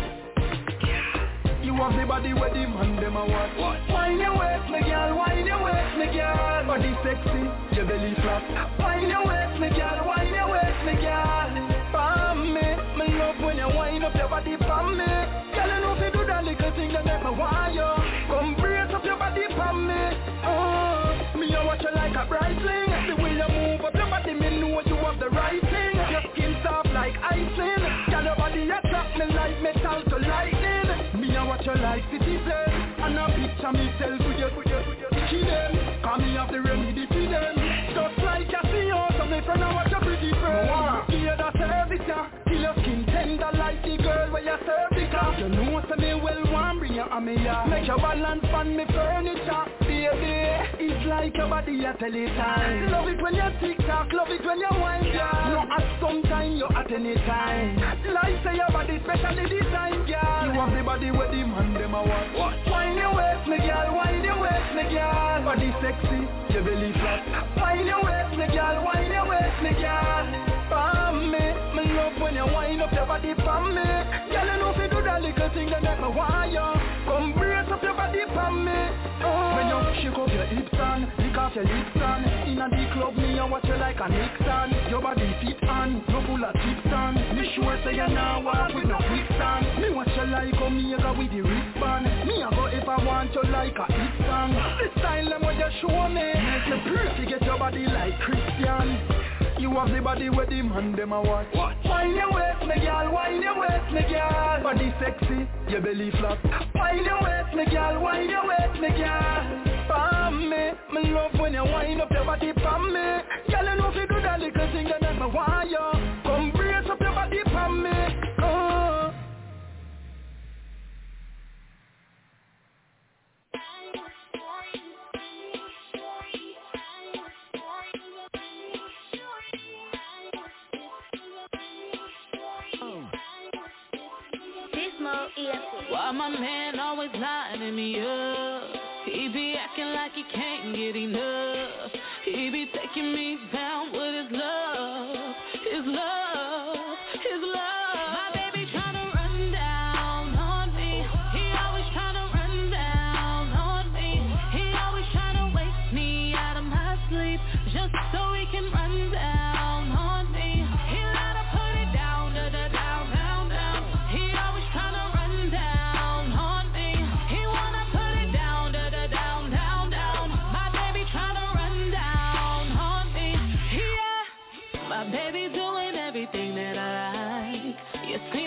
You have the body where the man them a watch. Wind your waist, me girl, wind your waist, me girl. Body sexy, your belly flat. Wind your waist, me girl, wind your waist, me girl. Pam me, me love when you wind up your body pam me. Girl, you know if you do that little thing that make me want you. Come brace up your body pam me. Oh, me I watch you like a bright thing. The way you move up your body, me know you have the right thing. Your skin soft like icing. Girl, your body attract me like metal to lightning. Me I watch you like citizen. And I picture myself with you, with you, with you. Kill them, call me have the remedy for them. Just like you see you, so me friend I watch your pretty friend. Hear that service ya, till your skin tender like the girl where you serve it ya. You know so me well want bring you on me ya. Make your balance on me furniture, baby. It's like your body a tell it time. Love it when you tick tock, love it when you wind ya. No at some time, you at any time. Like say your body specially designed ya. You have the body where the man them a want. Wind your waist me girl, wind your waist me girl. Body sexy, your belly flat. Wind your waist me girl, wind your waist me girl. Pam me, me love when you wind up your body pam me. Girl, you know if you do that little thing that make me want you. Come brace up your body pam me. Oh. When you shake up your hips and lick off your lips and inna the club me I watch you like a Nixon. Your body fit and no full of tips and me sure say you now walk with no quicksand. Me watch you like a Omega with the wristband. Me I go if I want you like a hit song. The style them what you show me make you pretty, get your body like Christian. You have the body where the man them a watch. Wind your waist, me girl, wind your waist, me girl. Body sexy, your belly flat. Wind your waist, me girl, wind your waist, me girl. Pam me, me love when you wind up your body pam me. Girl, you know if you do that little thing that make me want you. Come brace up your body pam me. Oh. Why my man always lining me up? He be acting like he can't get enough. He be taking me down with his love, his love, his love. My baby tryna run down on me. He always tryna run down on me. He always tryna wake me out of my sleep just so he can run down on me. He let her put it down, da da down, down, down. He always tryna run down on me. He wanna put it down, da da down, down, down. My baby tryna run down on me. Yeah, my baby doing everything that I like. You see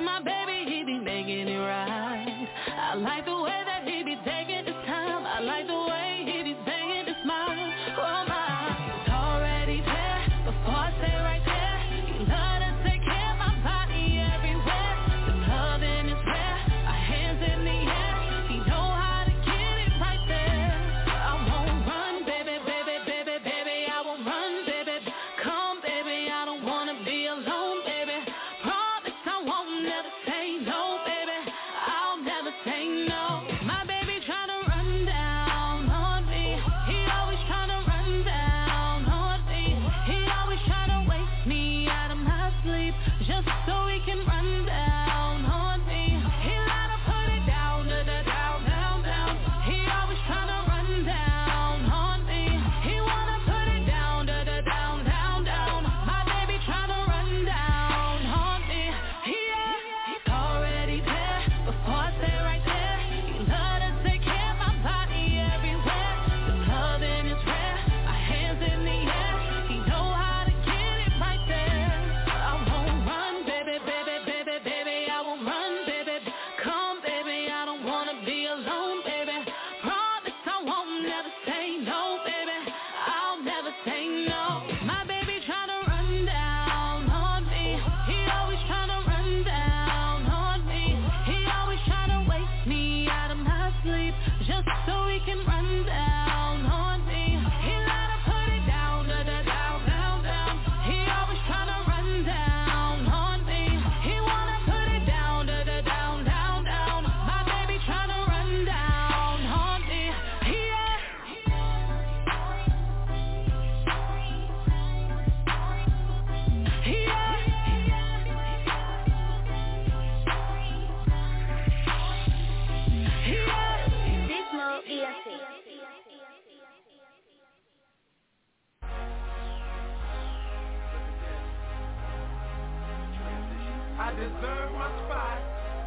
deserve my spot.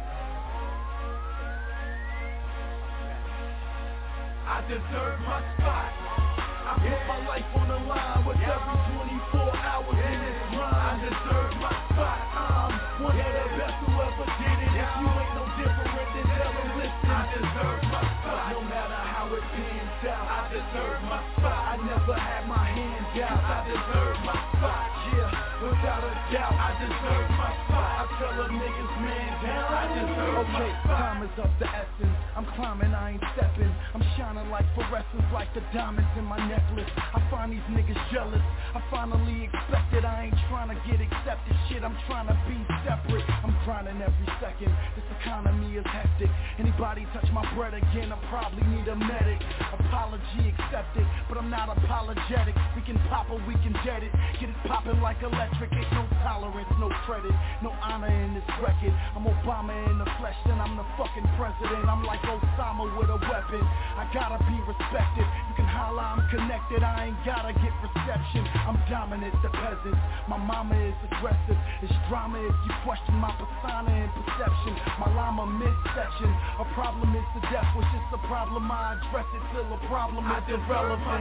I deserve my spot. I put my life on the line with every twenty-four hours in this grind. I deserve my spot. I'm one of the best who ever did it. If you ain't no different, then tell them listen. I deserve my spot. No matter how it pans out, I deserve my spot. I never had my hands out. I deserve my spot. Yeah, without a doubt, I deserve my spot. I tell a niggas man down. I deserve okay, my spot. Time is of the essence. I'm climbing, I ain't stepping. I'm shining like fluorescence, like the diamonds in my necklace. I find these niggas jealous. I finally expected. I ain't trying to get accepted. Shit, I'm trying to be separate. I'm grinding every second. This economy is hectic. Anybody touch my bread again, I probably need a medic. Apology accepted, but I'm not apologetic. We can pop or we can jet it. Get it popping like electric. Ain't no tolerance, no credit, no honor in this record. I'm Obama in the flesh, then I'm the fucking president. I'm like Osama with a weapon. I gotta be respected. You can holler, I'm connected. I ain't gotta get reception. I'm dominant, the peasants. My mama is aggressive. It's drama if you question my persona and perception. My llama midsection. A problem is the death, which is the problem. I address it till a problem is irrelevant.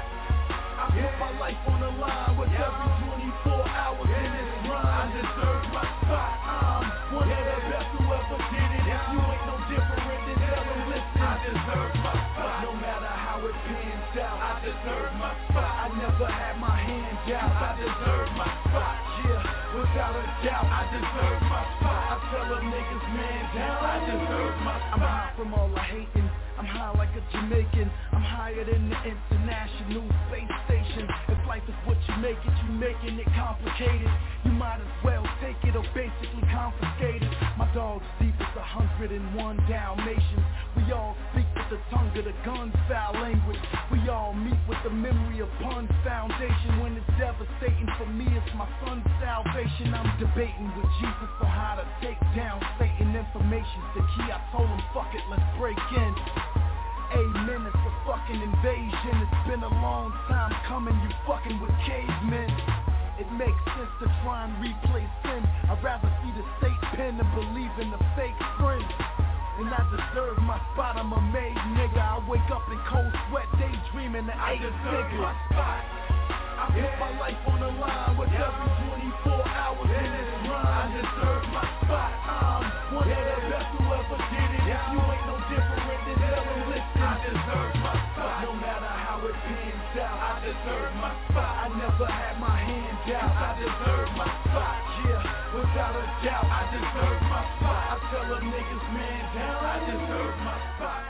I put my life on the line with every twenty-four hours in this grind. I deserve my spot. I'm one of the best who ever did it. If you ain't no different, then tell them listen. I deserve my spot. No matter how it pans out, I deserve my spot. I never had my hands out. I deserve my spot. Yeah, without a doubt, I deserve my spot. I tell them niggas man down. I deserve my spot. I'm high from all the hating. I'm high like a Jamaican. I'm higher than the International Space Station. If life is what you make it, you making it complicated. You might as well take it or basically confiscate it. My dog's deep as a hundred and one Dalmatians. We all speak with the tongue of the gun foul language. We all meet with the memory of pun foundation. When it's devastating for me, it's my son's salvation. I'm debating with Jesus on how to take down Satan. Information's the key. I told him, fuck it, let's break in. Amen, it's a fucking invasion. It's been a long time coming, you fucking with cavemen. It makes sense to try and replay sin. I'd rather see the state pen than believe in the fake friend. And I deserve my spot, I'm a made nigga. I wake up in cold sweat, daydreaming that I deserve my spot. I put my life on the line with every twenty-four hours in this grind. I deserve my spot. I'm one of the best who ever did it. If you ain't no different, then tell them listen. I deserve my spot. No matter how it pans out, I deserve my spot. I never had my hands out. I deserve my spot. Yeah, without a doubt, I deserve my spot. I tell them niggas man down. I deserve my spot.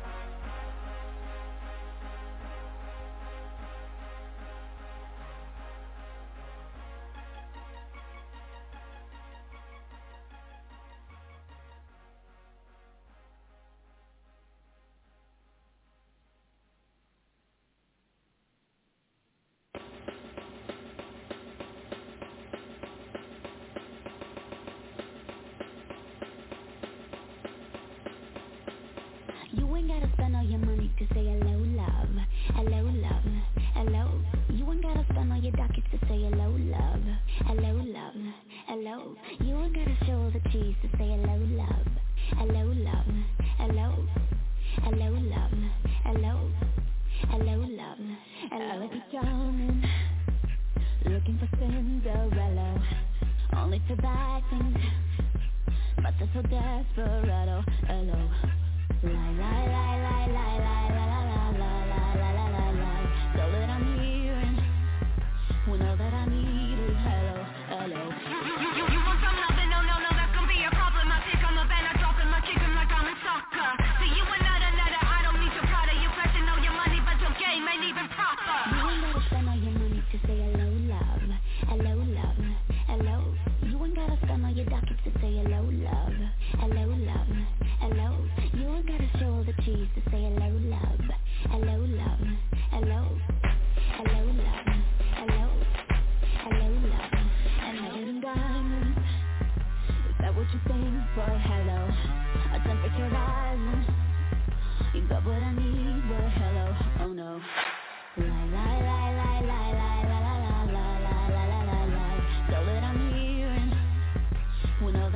You ain't gotta spend all your money to say hello, love. Hello, love. Hello. You ain't gotta spend all your dockets to say hello, love. Hello, love. Hello. You ain't gotta show the cheese to say hello, love. Hello, love. Hello. Hello, love. Hello. Hello, love. Hello. I like a charming, looking for Cinderella, only to buy things, but they're so desperado. Hello. Lie, lie, lie, lie, lie, lie, lie, lie, lie, lie, lie, lie, lie, lie. So that I'm hearing, when all that I need is hello, hello. You, you, you want some loving? No, no, no, that can be a problem. I pick 'em up and I drop 'em, I kick 'em like I'm in soccer. See, you another, another, I don't need your Prada. You're flashing all your money, but your game ain't even proper. You ain't gotta spend all your money to say hello, love. Hello, love. Hello. You ain't gotta spend all your dockets to say hello, love. Hello, love. Hello. You ain't gotta show all the cheese to say hello, love. Hello, love. Hello. Hello, love. Hello. Hello, love. And I didn't diamonds. Is that what you think for hello? A temperature rising. You got what I need, but hello. Oh no. Lie, lie, lie, lie, lie, lie, lie, lie, lie, lie, lie, lie, lie, lie. So that I'm hearing when all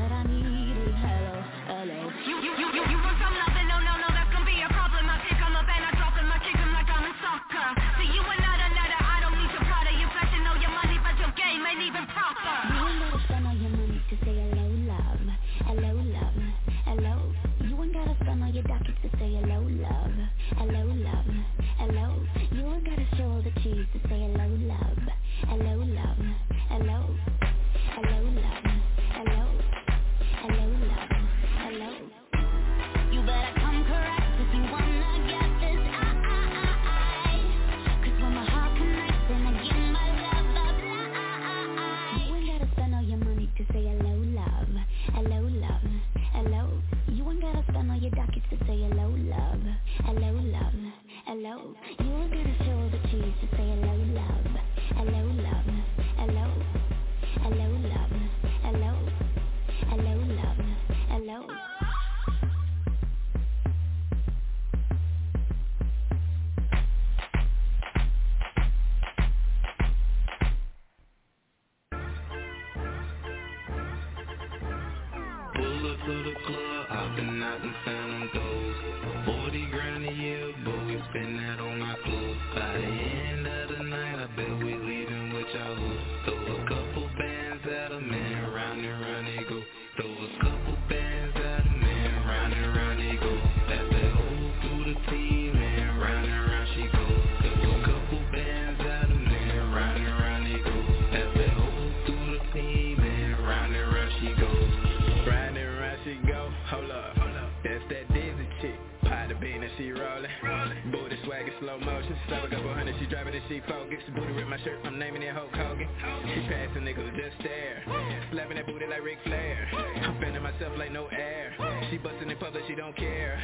to the club, hopping out and found those. Forty grand a year, but we spend that on our clothes. By the end of the night, I bet we leaving with y'all hoes. Throw a couple bands at a man, round and round they go. Throw a couple bands at a man, round and round they go. Pass that hoe through the team, man, round and round she go. Throw a couple bands at a man, round and round they go. Pass that hoe through the team, man, round and round she go. Round and round she go, hold up, that's that Dizzy chick. Pot the bean and she rollin', booty swag in slow motion. Stop a couple hundred, she driving and she focused. Booty rip my shirt, I'm naming it Hulk Hogan. She passing niggas just stare, slapping that booty like Ric Flair. I'm fanning myself like no air. She bustin' in public, she don't care.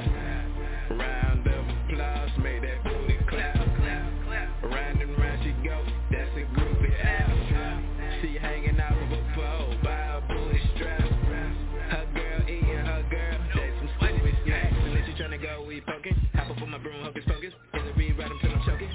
Round of applause, made that booty clap. Round and round she go, that's a groupie ass. She hanging out of a pole by a booty strap. Her girl eating her girl, they some slimy snacks. And then she tryna go, we poking. Hop up on my broom, hocus pocus. In the read, right till I'm choking.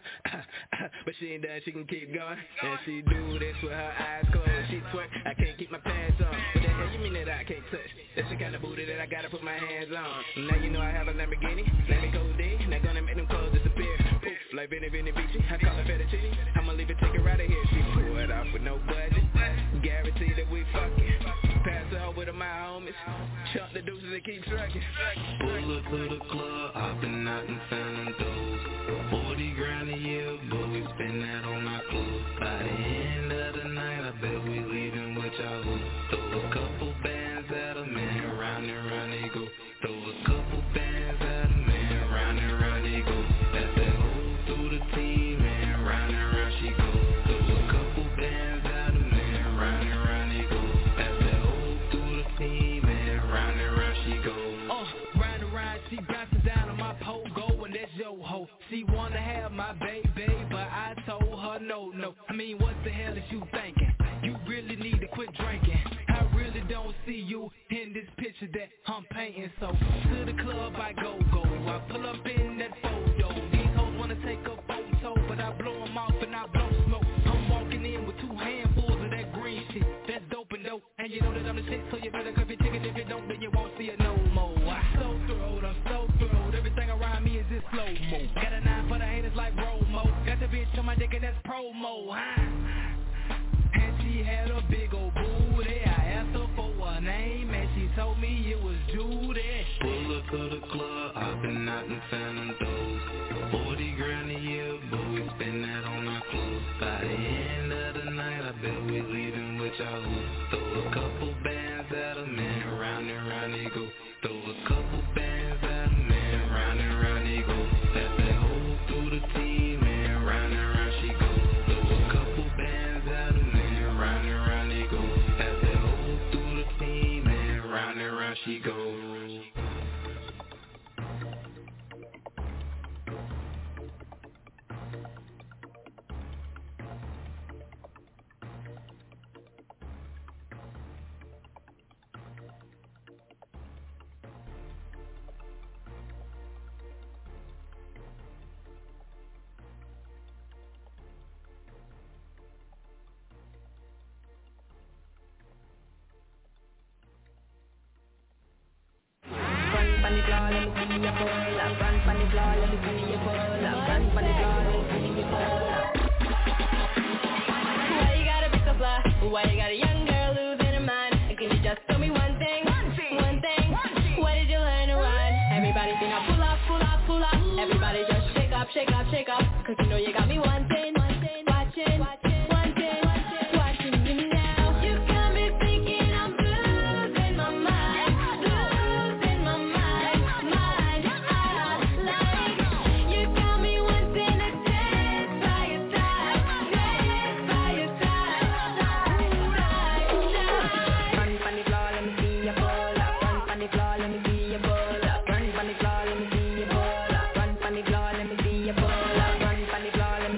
But she ain't done, she can keep going. And she do this with her eyes closed. She twerk, I can't keep my pants on. What the hell you mean that I can't touch? That's the kind of booty that I gotta put my hands on. Now you know I have a Lamborghini, let me go D. Not gonna make them clothes disappear. Poof, like Vinny Vinny Vici, I call it fettuccine. I'ma leave it, take it right here. She pull it off with no budget. Guarantee that we fucking. Pass her over to my homies. Chunk the deuces and keep trucking. Pull up to the club, hopping out and found those. Forty grand a year, but we spend that on our clothes. By the end of the night, I bet we leaving with y'all hoes. Throw a couple bands at a man, round and round they go. Throw a couple bands at a man, round and round they go. Pass that hoe through the team, man, round and round she go. Throw a couple bands at a man, round and round they go. Pass that hoe through the team, man, round and round she go. Uh, round and round she bouncing down on my pogo, and that's yo ho. She wanna have my baby, but I told her no, no. I mean, what the hell is you thinking? You really need to quit drinking. I really don't see you in this picture that I'm painting. So to the club I go, go. I pull up in that photo. These hoes wanna take a photo, but I blow them off and I blow smoke. I'm walking in with two handfuls of that green shit. That's dope and dope. And you know that I'm the shit, so you better cuff your ticket. If you don't, then you won't see it no more. I so thrilled, I'm so thrilled. Everything around me is in slow-mo. Got a nine for the haters like Romo. Got the bitch on my dick and that's promo, huh? And she had a big old booty. I asked her for her name and she told me it was Judy. Pull up to the club, hopping out and found those. Forty grand a year, but we spend that on our clothes. By the end of the night, I bet we leaving with y'all hoes. Throw a couple bands at a man, round and round they go. Throw a couple bands at a man, round and round they go. Pass that hoe through the team, man, round and round she go. Throw a couple bands at a man, round and round they go. Pass that hoe through the team, man, round and round she go. Why you got a young girl losing her mind? Can you just tell me one thing? One thing. One thing. One thing. What did you learn to run? Everybody sing a pull up, pull up, pull up. Everybody just shake up, shake up, shake up. Cause you know you got me wanting, wanting, watching, watching, wanting, watching, watching you now. You got me thinking I'm losing my mind, losing my mind, mind. Like you got me wanting to dance by your side, dance by your side. Run on the floor, let me see you pull up. Run on the floor, let me see you pull up. Run on the floor, let me see you pull up. Run on the floor, let me see you pull up. Run on the floor, let me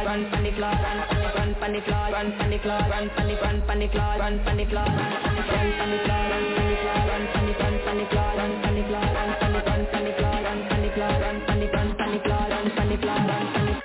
run pon the floor, run pon the run pon the floor, run pon the floor, run pon the run pon the floor, run pon the floor, run pon the run pon the floor, run pon the floor, run pon the run pon the floor, run pon the floor, run pon the run pon the floor, run pon the floor, run pon the run pon the floor, run pon the floor, run pon the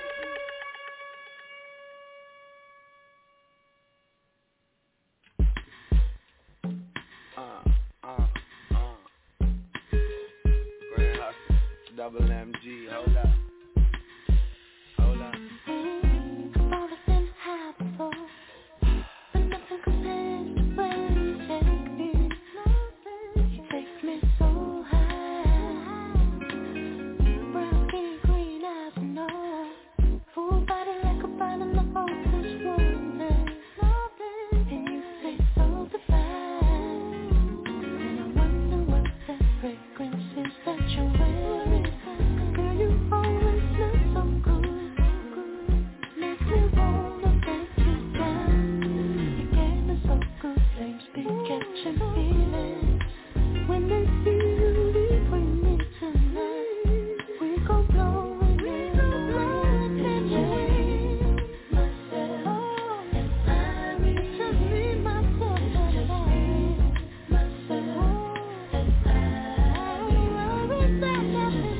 Double M G, hold up, hold up. I've always been high before, but nothing compares to where you take me. You take me so high, brown skin, green eyes and all, full body like a bottle of hopeless romance. And you say so divine, and I wonder what that fragrance is that you're wearing. You always smell so good, makes me wanna take you down. You gave me so good, flames be catching feelings. When they see you leave with me tonight, we go blowing in the wind. And you myself, and I reach just me, myself, and I myself, and I always that happiness.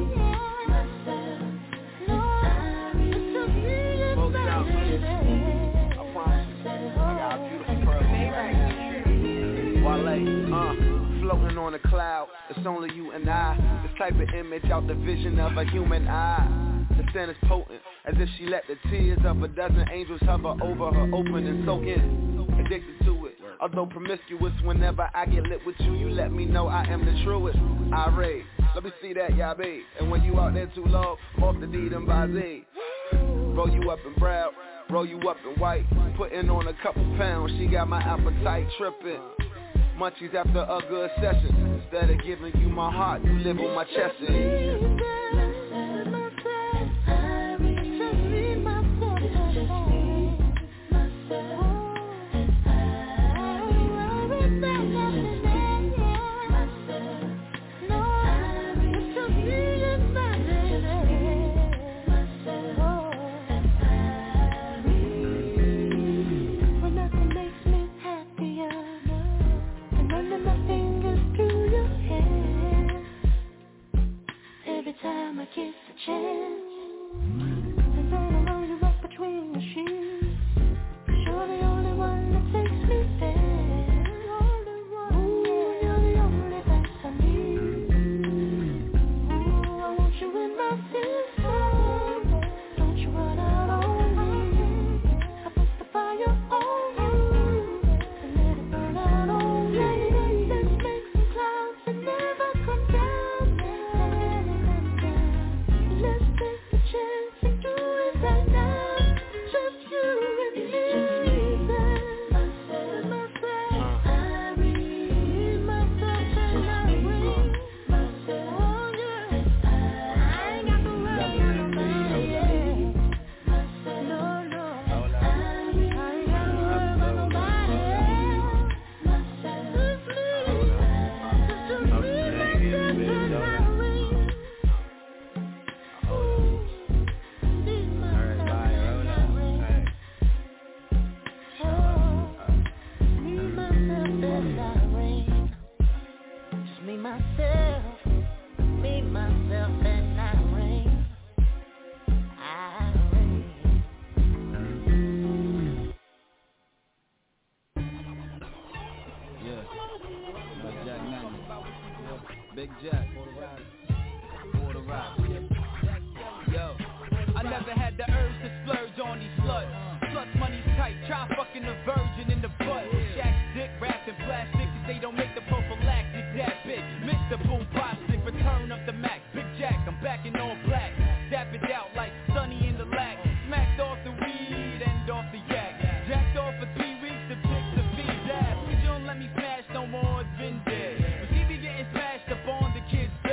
Uh, floating on a cloud, it's only you and I. This type of image out the vision of a human eye. The scent is potent, as if she let the tears of a dozen angels hover over her, open and soak in. Addicted to it, although promiscuous. Whenever I get lit with you, you let me know I am the truest. Irate, let me see that, ya babe. And when you out there too low, I'm off the D and by Z. Roll you up in brown, roll you up in white, putting on a couple pounds. She got my appetite tripping. Munchies after a good session. Instead of giving you my heart, you live on my chest. Time I kiss a chance, and then I roll you up between the sheets, 'cause you're the only one that takes me there. Ooh, you're the only thing I need. Ooh, I want you in my system. Don't you run out on me. I put the fire on you and let it burn out on me. Let's make some clouds and never come down. Let's take a chance and do it right now. Just you and me. Myself, myself, I read myself and I read myself. Oh yeah, I ain't got to worry about nobody else. Myself, no, no, I ain't got to worry about nobody else. Myself, it's me, it's just me, myself and I read. Me, myself, me, myself, and I reign. I reign. Yeah, like Jack Manning. Big Jack, for the ride. For the ride. Yo, I never had the urge to splurge on these sluts. Sluts money's tight, try fucking a virgin in the butt. Shaq's dick wrapped in plastic, cause they don't make the prophylactic that big. Mister Boom Plastic, return of the Mac. Big Jack, I'm back in all black. Dap it out like Sunny in the lack. Smacked off the weed and off the yak. Jacked off for three weeks to pick the feed ass. You don't let me smash no more, it's been dead. Cause he be getting smashed up on the kids'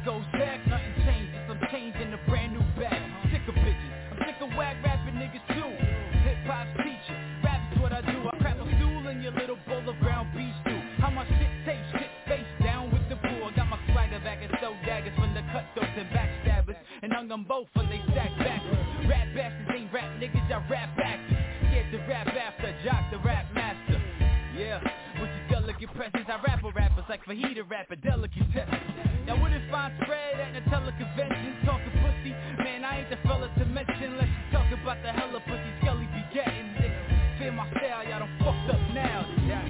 goes back, nothing changes. I'm changing a brand new bag. Sick of bitches, I'm sick of whack rapping niggas too. Hip-hop's teacher, rap's what I do. I crap a stool in your little bowl of ground beef stew. How my shit taste, shit face down with the pool. I got my swagger back and stole daggers from the cutthroats and backstabbers, and hung them both when they stacked backwards. Rap bastards ain't rap niggas, y'all rap actors. Scared to rap after, jock the rap master. Yeah, with your delicate presence, I rap with rappers like fajita rap a delicate test. Now wouldn't find spread at Nutella convention, talking pussy. Man, I ain't the fella to mention unless you talk about the hella pussy Skelly be getting. Niggas fear my style, y'all done fucked up now. Yeah.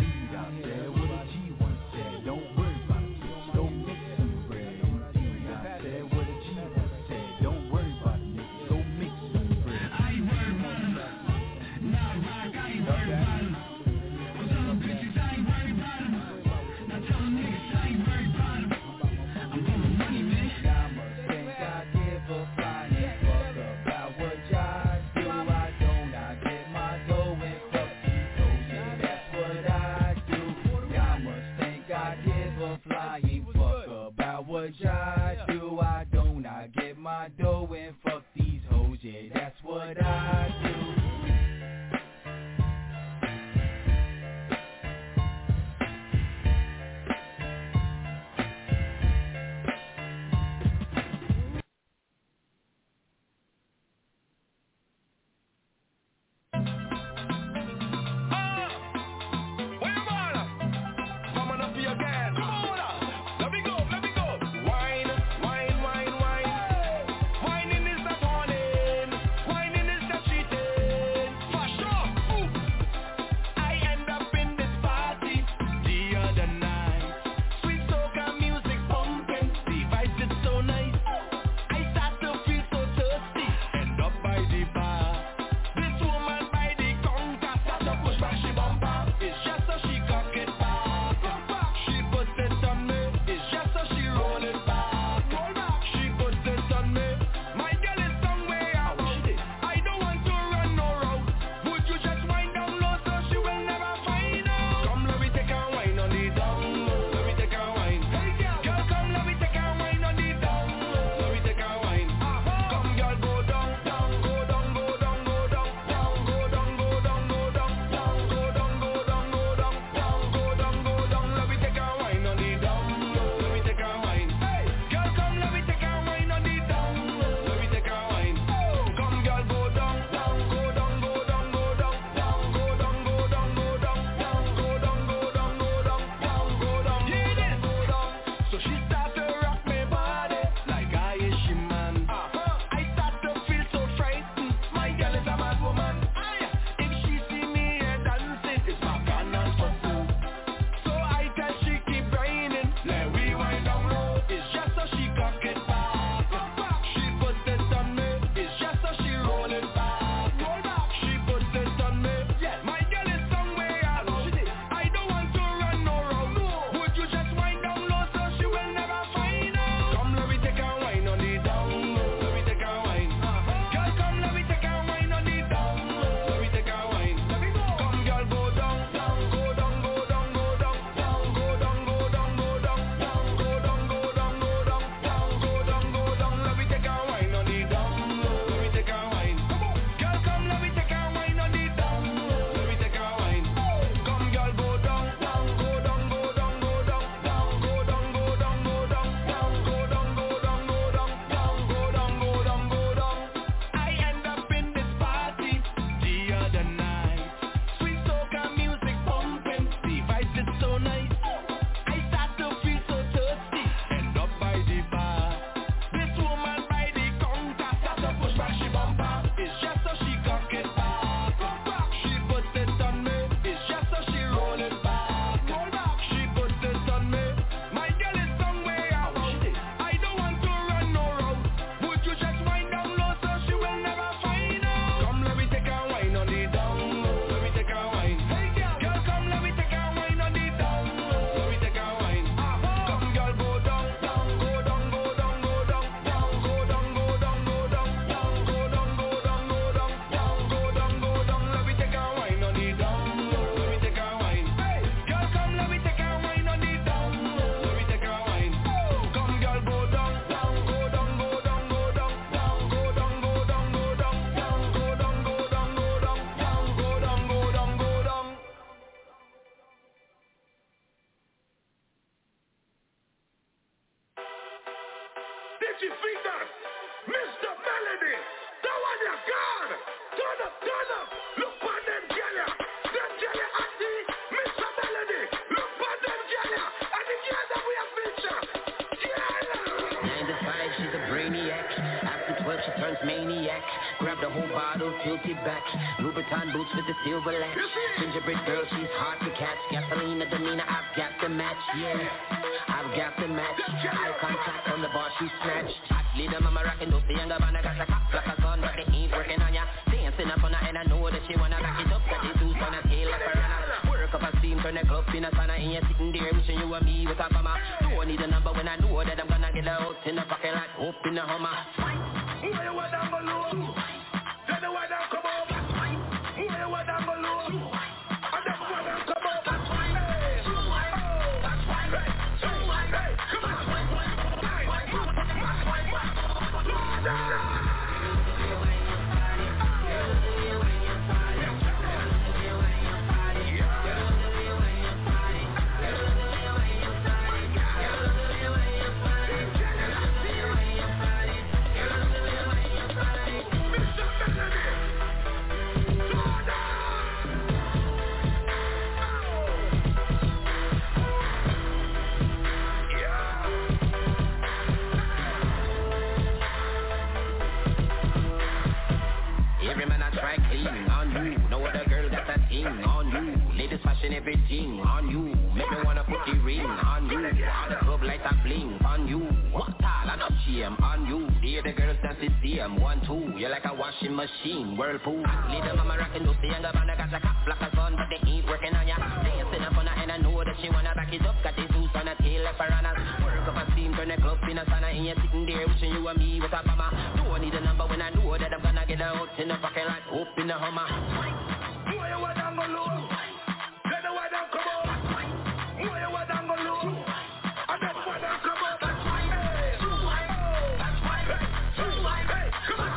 What I do, I don't, I get my dough and fuck these hoes, yeah, that's what I do. Coming up here again. Let me go, let me go. Wine. Itchy fingers, Mister Melody, the one you got. Turn up, turn up, look on them jelly. Them jelly auntie, Mister Melody, look on them jelly. And the girl that we have featured, yeah. nine to five, she's a brainiac. After twelve, she turns maniac. Grab the whole bottle, tilt it back. Louboutin boots with the silver latch. Gingerbread girl, she's hard to catch. Gasolina, demeanor, I've got the match, yeah. I've got the match. Eye contact on the bar, she snatched. Hot leader, mama rockin' those the younger man. I got a cop like a gun, but they ain't working on ya. Dancing up on her, and I know that she wanna back it up. Got the juice on her tail like a runner. Work up a steam, turn the club in a sauna. And you're sitting there wishing you and me with a bummer. Don't need a number when I know that I'm gonna get out in the parking lot, up in the Hummer. Who you want down below? Tell the one down come over. Who you want down below? And then one down come over. Hey, oh, hey, hey, come on. On you, ladies fashion everything on you. Make me wanna put the ring on you. On the club like a bling on you. What all I not shame on you. Hear the girls dance the same one two. You're like a washing machine, whirlpool. Little mama rockin' those the younger man. I got a cop like a gun, but they ain't working on ya. Dancing up on her and I know that she wanna back it up. Got the juice on her tail like piranhas. Work up a steam, turn the club in a sauna. And you're sitting there wishing you and me with a bummer. Don't need a number when I know that I'm gonna get out in the parking lot, up in the Hummer. Who you want down below? Tell the one down come over. Who you want down below? And then one down come over. Hey, oh, hey, hey, come on.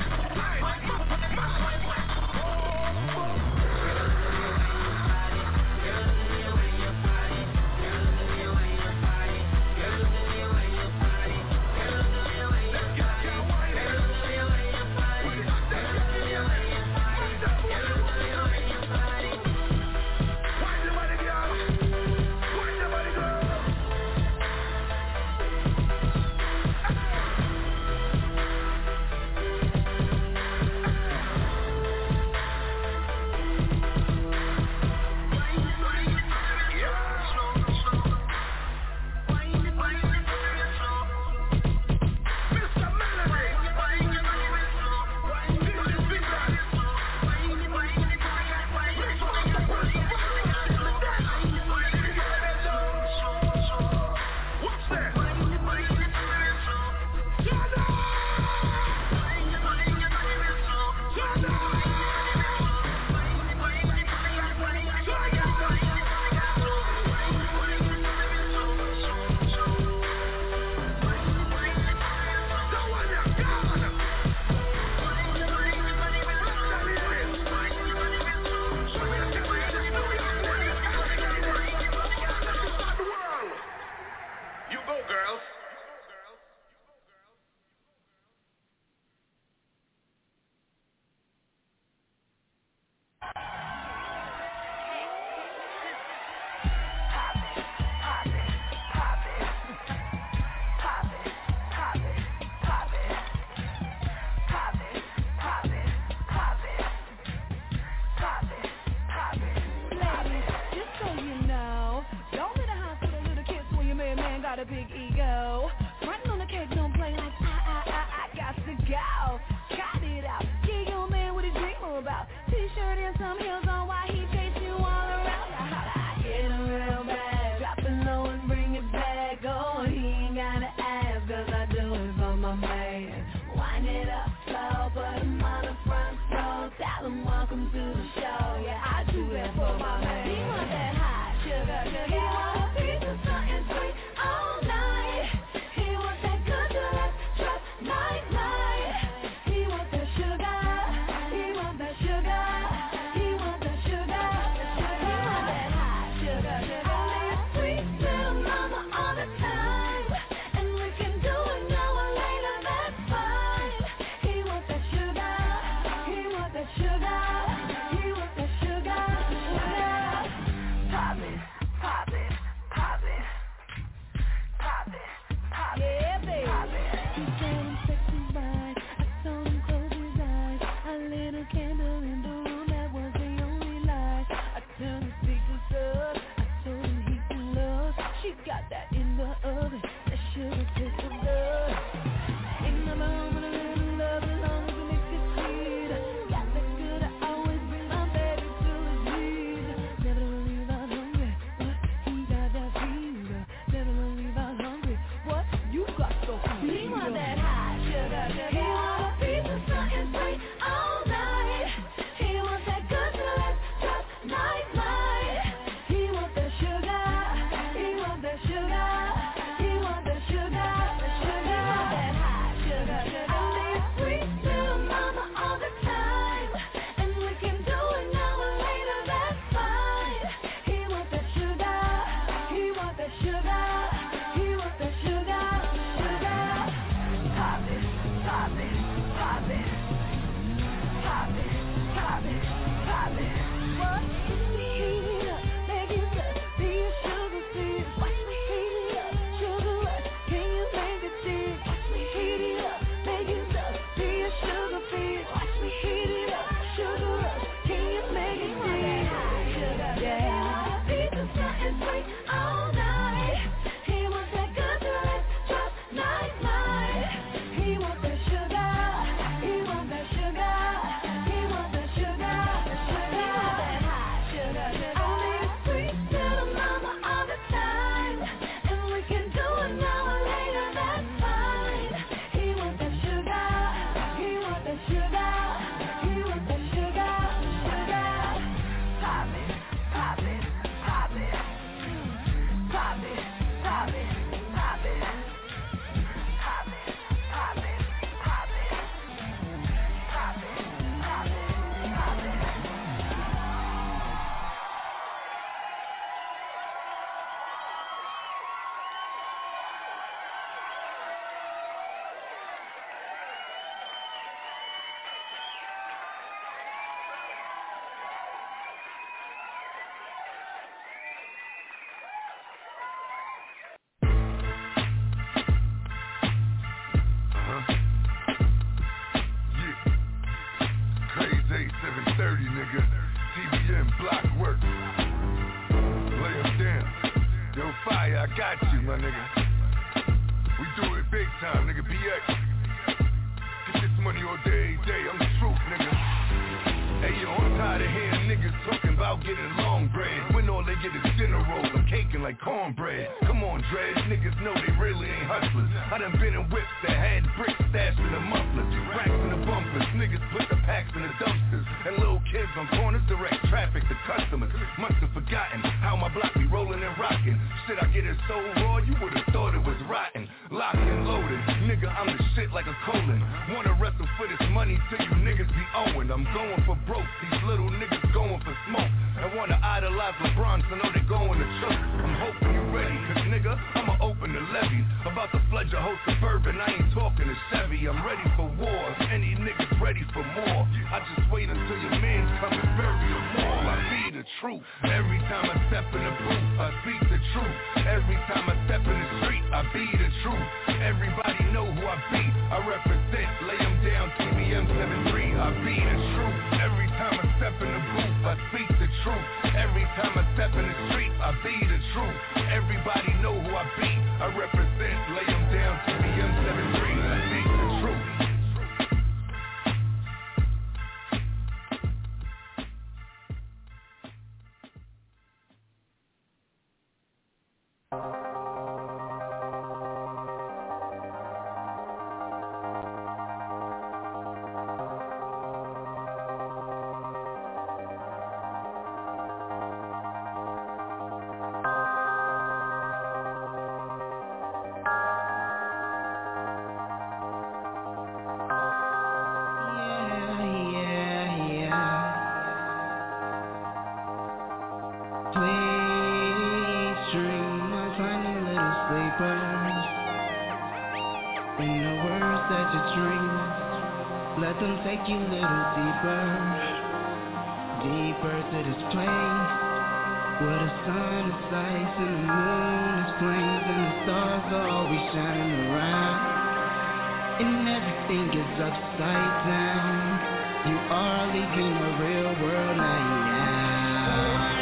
A big ego, frontin' on the cake, don't play like I, I, I, I got to go. Cut it out, get your man what he dream about. T-shirt and some heels on while he chase you all around. I get him real bad, drop it low and bring it back. Oh, he ain't gotta ask, cause I do it for my man. Wind it up slow, put him on the front row. Tell him welcome to the show, yeah, I do that for my man. He want that hot sugar, sugar, he want a piece of something sweet all night. He everything is upside down. You are leaving the real world right now.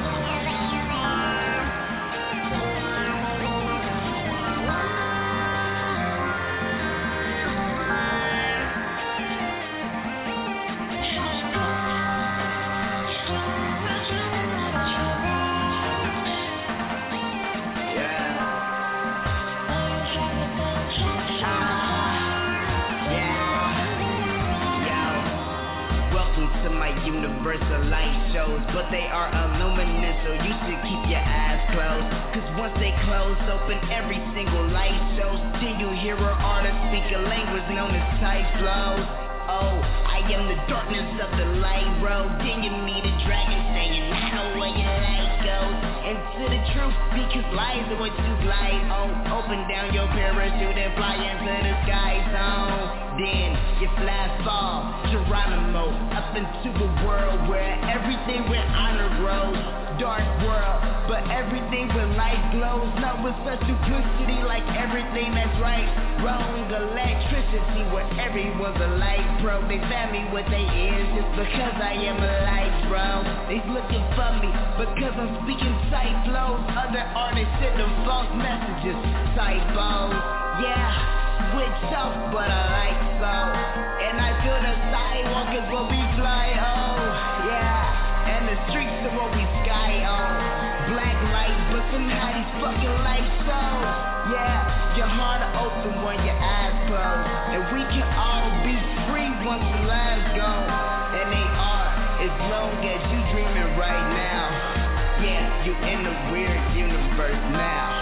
Universal light shows, but they are illuminous, so you should keep your eyes closed. Cause once they close open every single light shows, then you hear an artist speak a language known as type flows. Oh, I am the darkness of the light road. Then you meet a dragon saying, I know where your light goes. Into the truth, because lies are what you glide on. Open down your parachute and fly into the sky zone. Then you fly fall, Geronimo, up into a world where everything with honor grows. Dark world, but everything with light glows. Not with such duplicity, like everything that's right, wrong. Electricity where everyone's a light pro. They found me with their ears just because I am a light bro. They looking for me because I'm speaking sight flows. Other artists send them false messages, typos. Yeah, switch off, but I like so. And I feel the sidewalk is where we fly, oh, yeah. And the streets are what we sky on. Black light, but somehow these fucking lights so. Yeah, your heart will open when your eyes close. And we can all be free once the lives go. And they are, as long as you dreaming right now. Yeah, you in the weird universe now.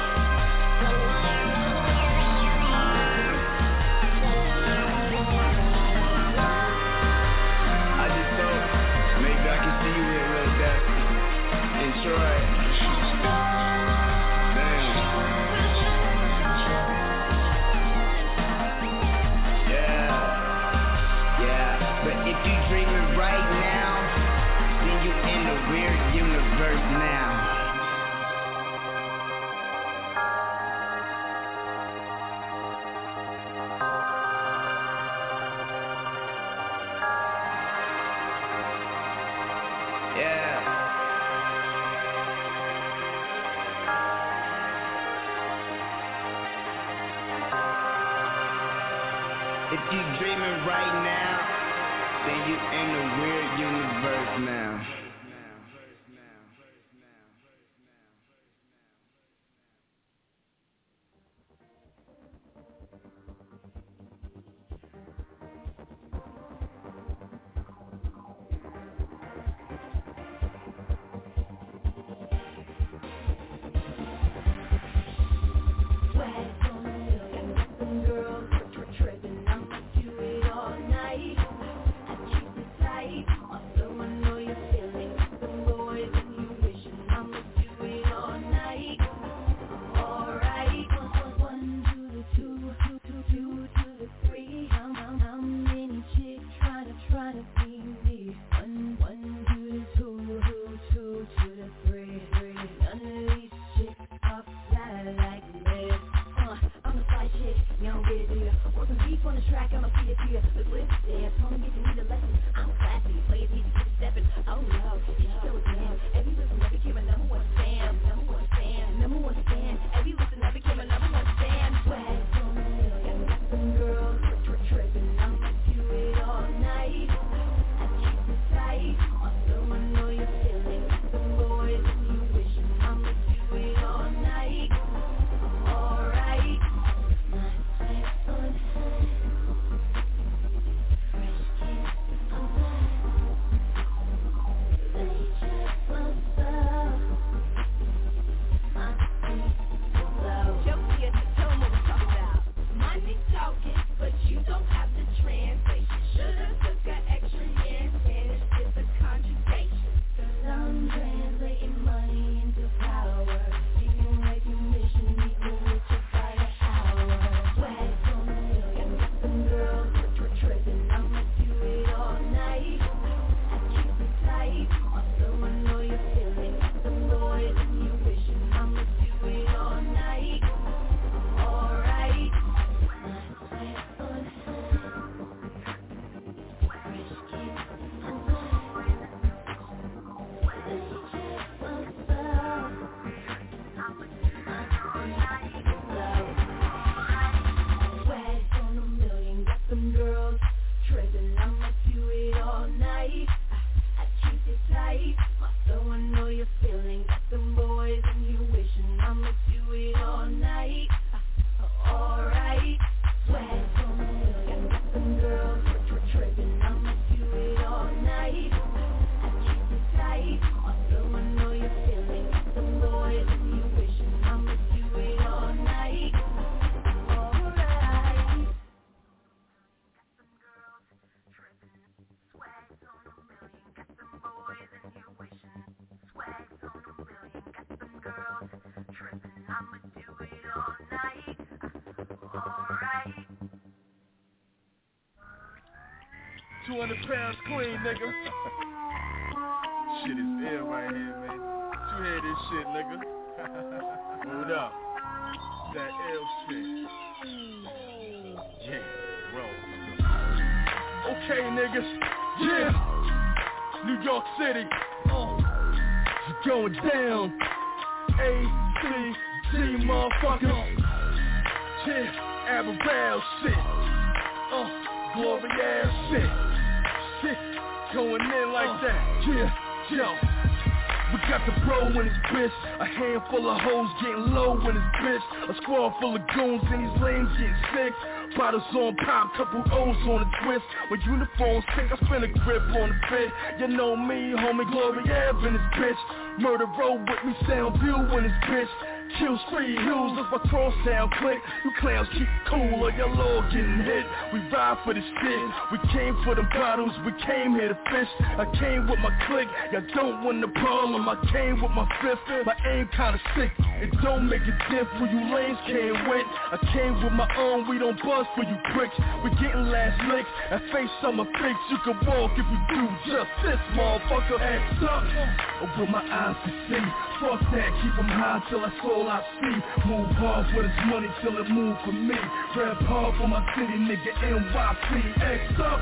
Troy. Damn. Yeah. Yeah. But if you dreaming right now, then you in the weird universe now. If you dreaming right now, then you in the weird universe now. two hundred pounds clean, nigga. Shit is ill right here, man. You hear this shit, nigga? Hold up. That ill shit. Yeah, roll. Okay, niggas. Yeah. New York City. Uh, it's going down. A C G motherfuckers. Yeah, Aberrell shit. Uh, glory ass shit. Shit going in like uh, that. Yeah, yo. We got the bro in his bitch. A handful of hoes getting low in his bitch. A squad full of goons and these lames getting sick. Bottles on pop, couple O's on the twist. When uniforms sick, I spin a grip on the fit. You know me, homie, Glory Ave in this bitch. Murder road with me, sound view in this bitch. Kill street hills, that's my cross sound click. You clowns keep cool or your lord getting hit. We ride for this shit. We came for them bottles, we came here to fish. I came with my clique, y'all don't want the problem. I came with my fifth, my aim kinda sick. It don't make a diff when you lanes can't win. I came with my own, we don't buzz for you pricks. We getting last licks, and face on my face. You can walk if you do just this, motherfucker. Ass up, open my eyes to see. Fuck that, keep them high till that's all I see. Move hard for this money till it move for me. Rap hard for my city, nigga, N Y C. X up.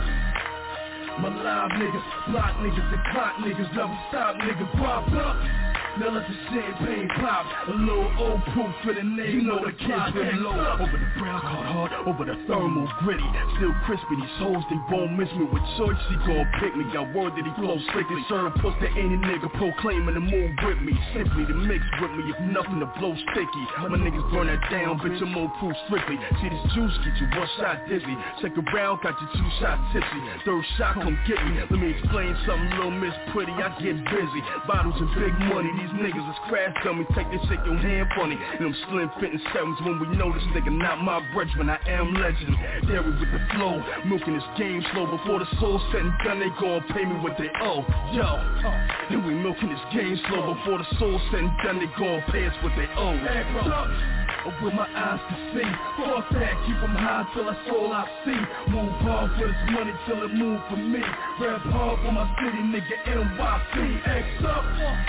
My live niggas, block niggas, and clock niggas, never stop, nigga, pop up. Now let the champagne pop, a little old proof for the name. You know the kids been low, over the brown card hard, over the thermal gritty. Still crispy, these hoes, they won't miss me with choice. She gon' pick me, got word that he flow slickly. Serve puss to any nigga proclaiming to move with me. Simply to mix with me, if nothing to blow sticky. My niggas burn that down, bitch, I'm on proof strictly. See this juice get you one shot dizzy. Second round got you two shots tipsy. Third shot come get me, let me explain something, little Miss Pretty, I get busy. Bottles and big money, these niggas is crash dummies. Take this shit, your hand funny. And them slim fitting sevens when we know this nigga not my brethren, I am legend. Dairy with the flow, milking this game slow. Before the soul set and done, they gon' pay me what they owe. Yo, and we milking this game slow. Before the soul set and done, they gon' pay us what they owe. With my eyes to see, fuck that, keep them high till that's all I see. Move hard for this money till it move for me. Rap hard for my city, nigga, N Y C. X up.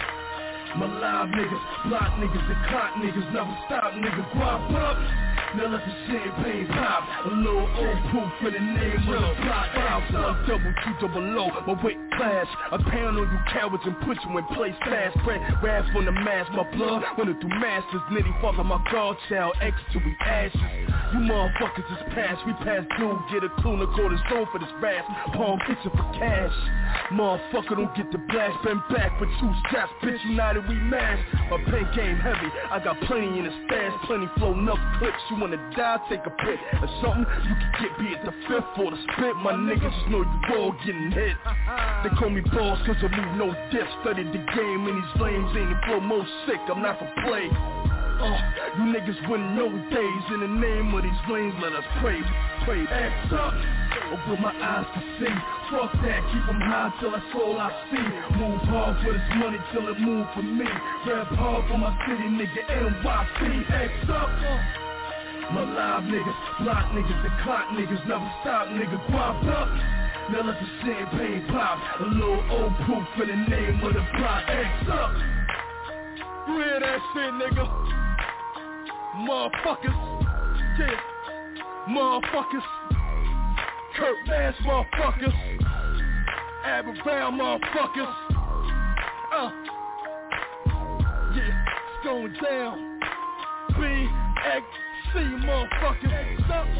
My live niggas, block niggas, and clock niggas, never stop, nigga, guap up. Now let the champagne pop, a little old proof for the name of the block. Five, one, double, two, double O, my weight class. I pound on you cowards and put you in place fast. Spread wrath on the mask, my blood running through masters. Nitty father, my god child, X till we ashes. You motherfuckers is past, we past due. Get a clue, no quarter zone for this rap. Palm fixing for cash. Motherfucker don't get the blast, been back with two straps, bitch united we mash. My pen game heavy, I got plenty in the stash, plenty flow, enough clicks. You wanna die, take a pic or something, you can get be at the fifth or the spit. My niggas just know you all getting hit. They call me boss cause I move no dip. Studied the game and these lanes ain't flow most sick, I'm not for play. Uh, you niggas wouldn't know days. In the name of these lanes, let us pray. Pray, X up, open my eyes to see. Fuck that, keep them high till that's all I see. Move hard for this money till it move for me. Rap hard for my city, nigga, N Y C. X up. My live niggas, block niggas, and clock niggas, never stop, nigga, guap up. Now let the champagne pop, a little old proof for the name of the block. X up. You hear that shit, nigga? Motherfuckers, yeah, motherfuckers, Kurt Bass, motherfuckers, Aberrell, motherfuckers, uh, yeah, it's going down, B X C, motherfuckers, X up.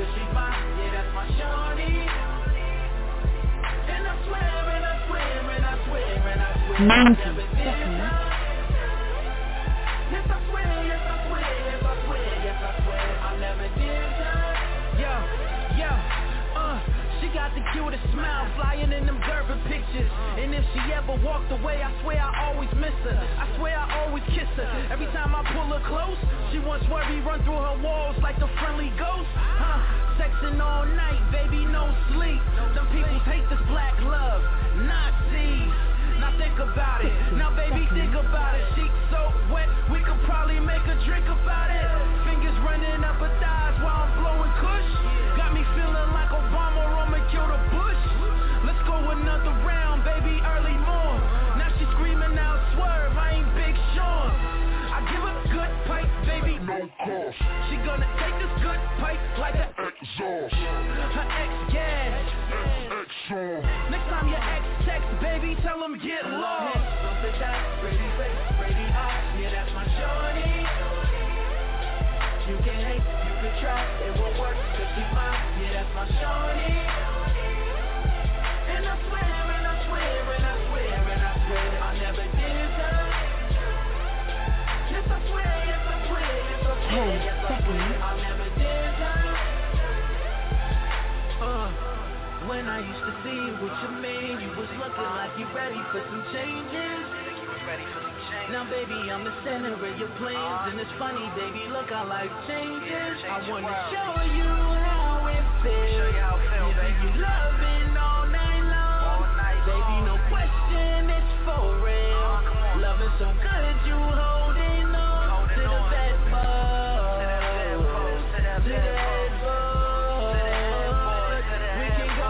cause she's mine, yeah, that's my shorty. And I swear, and I swear, and I swear, and I swear, ninety I never did seconds. her. Yes, I swear, yes, I swear, yes, I swear, yes, I swear, I never did her. Yo, yo, uh, she got the cutest smile, flying in them Gerber pictures. And if she ever walked away, I swear I always miss her. I swear I always kiss her. Every time I pull her close, she wants worry run through her walls like the friendly ghost. Huh? Sexing all night, baby, no sleep. Some people hate this black love, Nazis. Now think about it, now baby think about it. She's so wet, we could probably make a drink about it. Fingers running up her thighs while I'm blowing kush. Got me feeling like Obama or I'ma kill the Bush. Let's go another round, baby, early morn. Now she's screaming out, swerve, I ain't Big Sean. I give her good pipe, baby, no cost. She gonna take this good pipe like an exhaust. Her ex gas, next time your ex text, baby, tell him get lost. Pretty face, pretty eyes, yeah, that's my shorty. You can hate, you can try, it won't work, cause she's mine, yeah, that's my shorty. And I swear, and I swear, and I swear, and I swear, I never did her. Yes, I swear, yes, I swear, yes, I swear, yes, I swear, I never did her. Uh, when I used to see you with your man, you was looking like you ready for some changes. Now baby, I'm the center of your plans, and it's funny, baby, look how life changes. I wanna show you how it feels. If you loving all night long, baby, no question, it's for real. Loving so good, you holding on to the bedpost, to the headboard. We can go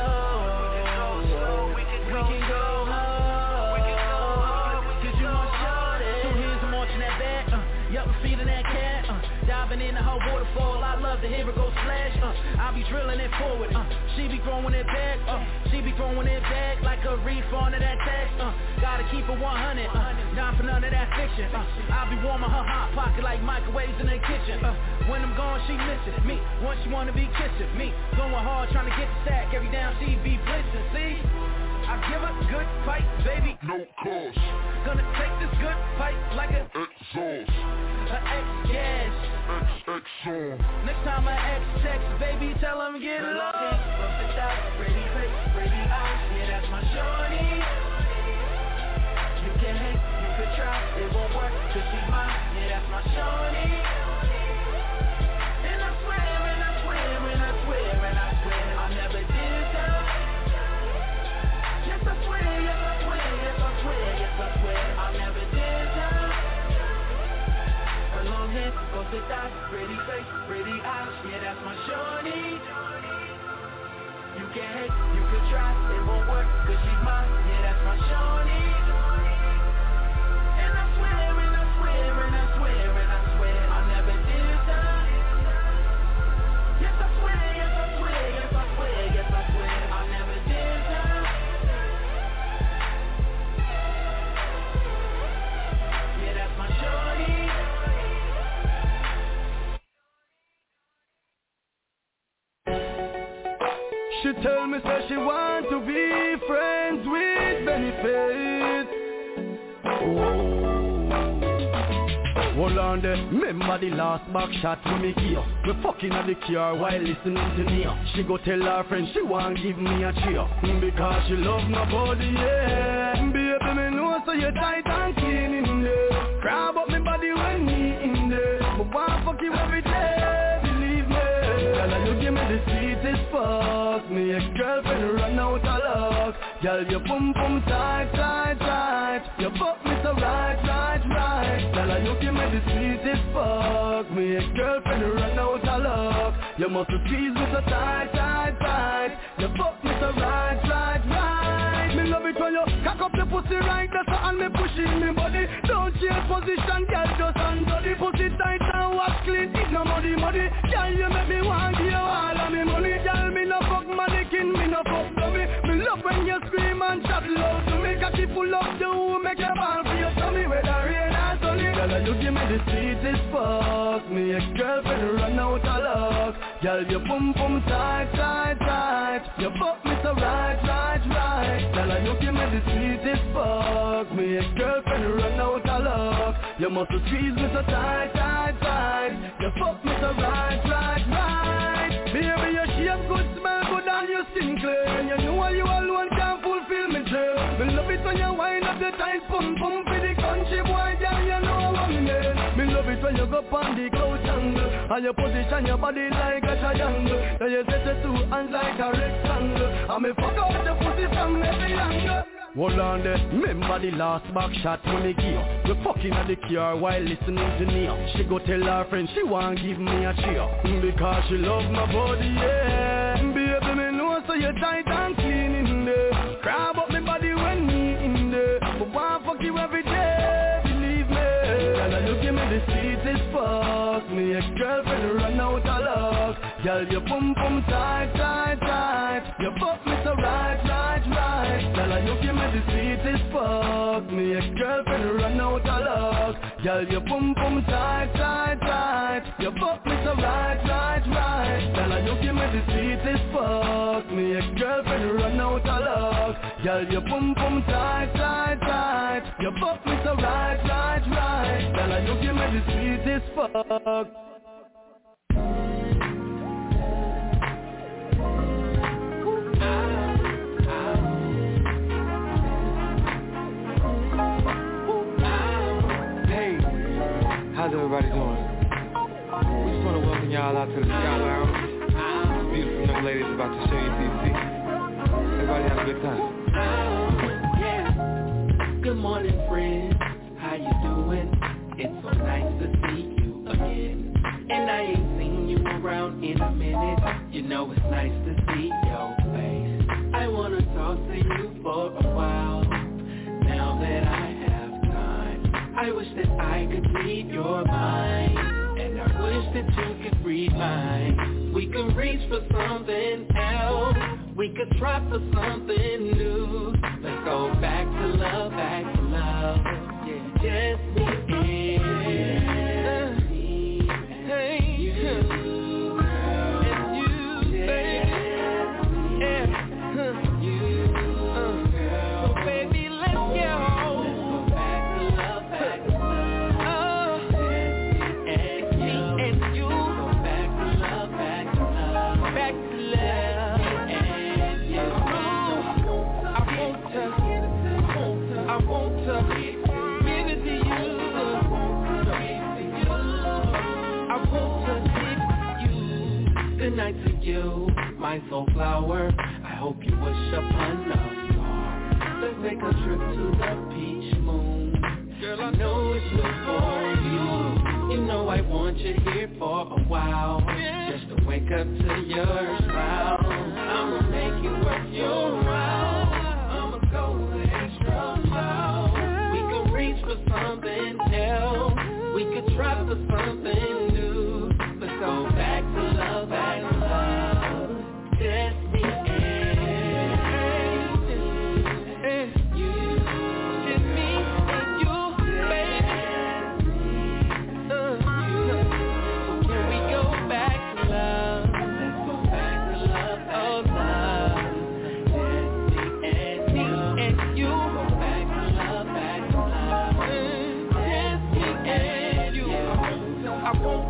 slow, we can go hard, cause you my shorty. Two hands, I'm watching that bed, uh, yup, I'm feeding that cat, uh, diving in the whole waterfall, I love to hear it go splash, uh, I'll be drilling it forward, uh, she be throwing it back, uh, she be throwing it back like a refund of that tax, uh, gotta keep it one hundred, uh, down for none of that fiction, uh, I'll be warming her hot pocket like microwaves in the kitchen, uh, when I'm gone she misses me, once she wanna be kissing me, going hard trying to get the sack, every down she be blitzing, see, I give her good pipe, baby, no cost, gonna take this good pipe like a exhaust, her ex gas, X X on. Next time my ex text, baby, tell him get lost. Pretty face, pretty eyes, yeah, that's my shorty. You can hate, you can try, it won't work, cause she's mine, yeah, that's my shorty. And I swear, and I swear, and I swear, and I swear, I never did that. Yes, I swear, yes, I swear, yes, I swear, yes, I swear, I never did that. Her long hair, both the thighs, pretty face, pretty eyes, yeah, that's my shorty. You can hate, you can try, it won't work, cause she's mine, yeah, that's my shorty. And I swear, and I swear, and I swear, and I swear, I never did that. Yes, I swear, yes, I swear, yes, I swear, yes, I swear, I never did that. Yeah, that's my shorty. She tell me say she want to be friends with benefit. Oh. Hold on there, remember the last back shot we make here. We fucking at the car while listening to me. She go tell her friend she want give me a cheer, because she love nobody, yeah. Baby, me know so you tight and clean in there. Grab up me body when me in there. But want fuck you every day, believe me. Girl, you give me the sweetest fuck. Me ex-girlfriend run out of luck. Girl, you pum pum tight, tight, tight. You fuck me so right, right, right. Girl, you give me the sweetest fuck. Me ex-girlfriend run out of luck. You must squeeze me so tight, tight, tight. You fuck me so right, right, right. Me love it when you cock up the pussy right. That's how me pushing me body. Don't change position, girl, just under the pussy tight and wash clean. It's no muddy, muddy. Girl, you make me want you all of me money. Girl, me no fuck mannequin, me no fuck dummy. Me love when you scream and chat loud to me. Cocky full of you, make your ball for your tummy. Whether rain or sunny. Girl, you give me the sweetest fuck. Me ex-girlfriend run out of luck. Girl, you boom boom tight, tight, tight. You fuck me so right, right, right. Girl, you give me the sweetest fuck. Me ex-girlfriend run out of luck. You must squeeze me so tight, tight, tight. You fuck me so right, right, right. Baby, your shape good, smell good and you sing clear. And you know you alone can't fulfill me dream. Me love it when you wind up the tight pum pum for the country boy, girl, you know what me mean. Me love it when you go on the couch angle and you position your body like a triangle. Then you set your two hands like a rectangle. And me fuck out the pussy from every angle. Hold on there, remember the last back shot when me give. We fucking at the car while listening to Nia. She go tell her friend she want give me a cheer. Because she love my body, yeah. Baby, me know so you tight and clean in there. Grab up me body when me in there. But want fuck you every day, believe me. Girl, you give me the sweetest fuck. Me ex-girlfriend run out of luck. Girl, you boom boom tight, tight, tight. You fuck me so right, right, right. Girl, you give me the sweetest fuck. Me ex-girlfriend run out of luck. Girl, you boom boom tight, tight, tight. You fuck me so right, right, right. Girl, you give me the sweetest fuck. Me ex-girlfriend run out of luck. Girl, you boom boom tight, tight, tight. You fuck me so right, right, right. Girl, you give me the sweetest fuck. How's everybody doing? We just want to welcome y'all out to the Sky Lounge. Beautiful young ladies about to show you D C. Everybody have a good time. Yeah. Good morning, friends. How you doing? It's so nice to see you again. And I ain't seen you around in a minute. You know it's nice to see your face. I wanna talk to you for a while. Now that I have time, I wish that I could read your mind, and I wish that you could read mine. We could reach for something else. We could try for something new. Let's go back to love, back to love. Yeah, just me and me. Hey, you, girl, and you, baby. Yeah, huh. You, uh, girl. So baby, let's go. Let's go back to love, back to love. Oh, and me and you. Go back to love, back to love, back to love. And you. I want to, I want to give it to you. I want to give you good night to you, my soul flower. I hope you wish upon a star. Let's take a trip to the peach moon. Girl, I know it's good for you. You know I want you here for a while, just to wake up to your smile. I'ma make you worth your while. I'ma go the extra mile. We could reach for something else. We could try for something new. Let's go back to love, back to love. Just me and you. Just me and you, baby. Uh, so can we go back to love? Let's go back to love, oh love. Just me and you, and you. Go back to love, back to love. Just me and you. I won't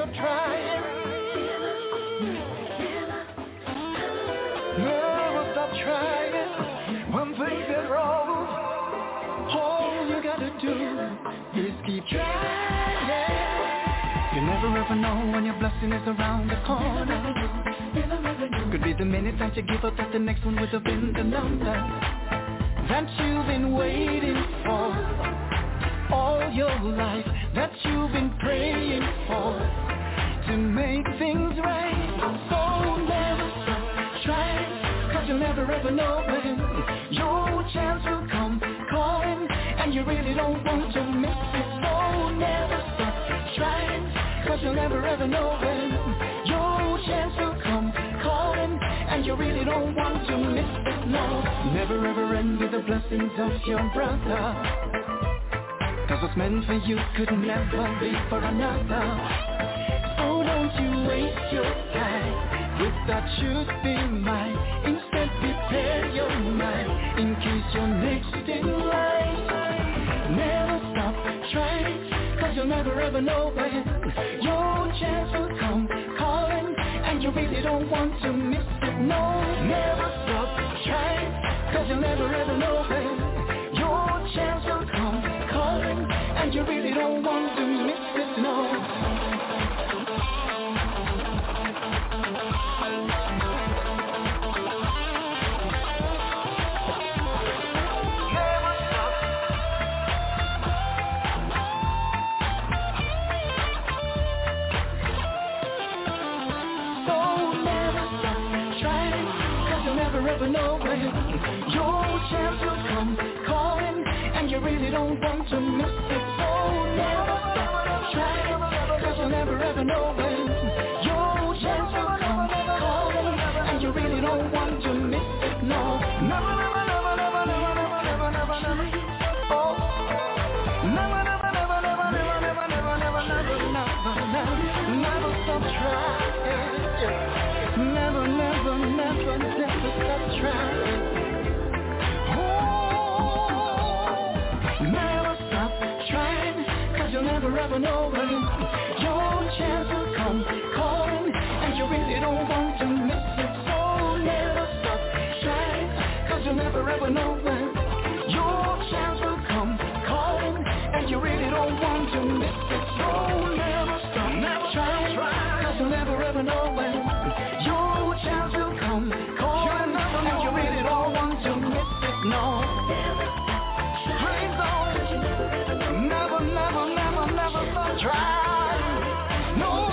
stop trying. Never stop trying. When things get wrong, all you gotta do is keep trying. You never ever know when your blessing is around the corner. Could be the minute that you give up that the next one would have been the number that you've been waiting for all your life, that you've been praying for to make things right. So never stop trying, cause you'll never ever know when your chance will come calling, and you really don't want to miss it. So never stop trying, cause you'll never ever know when your chance will come calling, and you really don't want to miss it, no. Never ever envy the blessings of your brother, cause what's meant for you could never be for another. So don't you waste your time with that should be mine. Instead prepare your mind in case you're next in line. Never stop trying, cause you'll never ever know when your chance will come calling, and you really don't want to miss it, no. Never stop trying, cause you'll never ever know when your chance will come calling, and you really don't want to miss it, no. Ever know when your chance will come calling, and you really don't want to miss it. So never stop trying, cause you'll never ever know when your chance will come calling, and you really don't want to miss it, no. Never, never, never, never, never, never, never, never, never. Oh, never, never, never, never, never, never, never, never, never, never, never stop trying. Never, never, never, never stop trying. Oh, never stop trying, cause you'll never ever know when your chance will come calling, and you really don't want to miss it. So never stop trying, cause you'll never ever know when your chance will come calling, and you really don't want to miss it. So never stop never trying, cause you'll never ever know when your chance will come calling, and you really don't want to miss it, no. Praise on, never, never, never, never stop trying, no.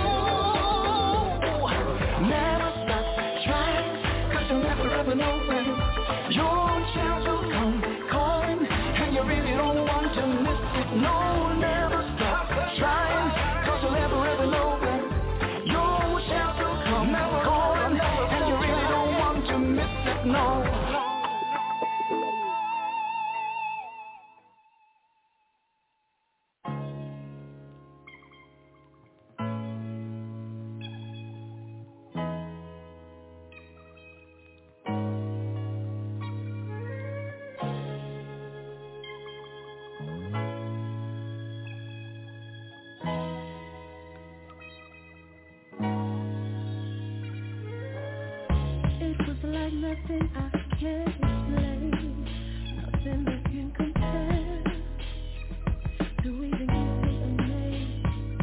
Never stop trying, cause you'll never ever know when your chance will come calling, and you really don't want to miss it, no. Never stop trying, cause you'll never ever know when your chance will come calling, and you really don't want to miss it, no. Nothing I can explain, nothing that can compare to even give it a name.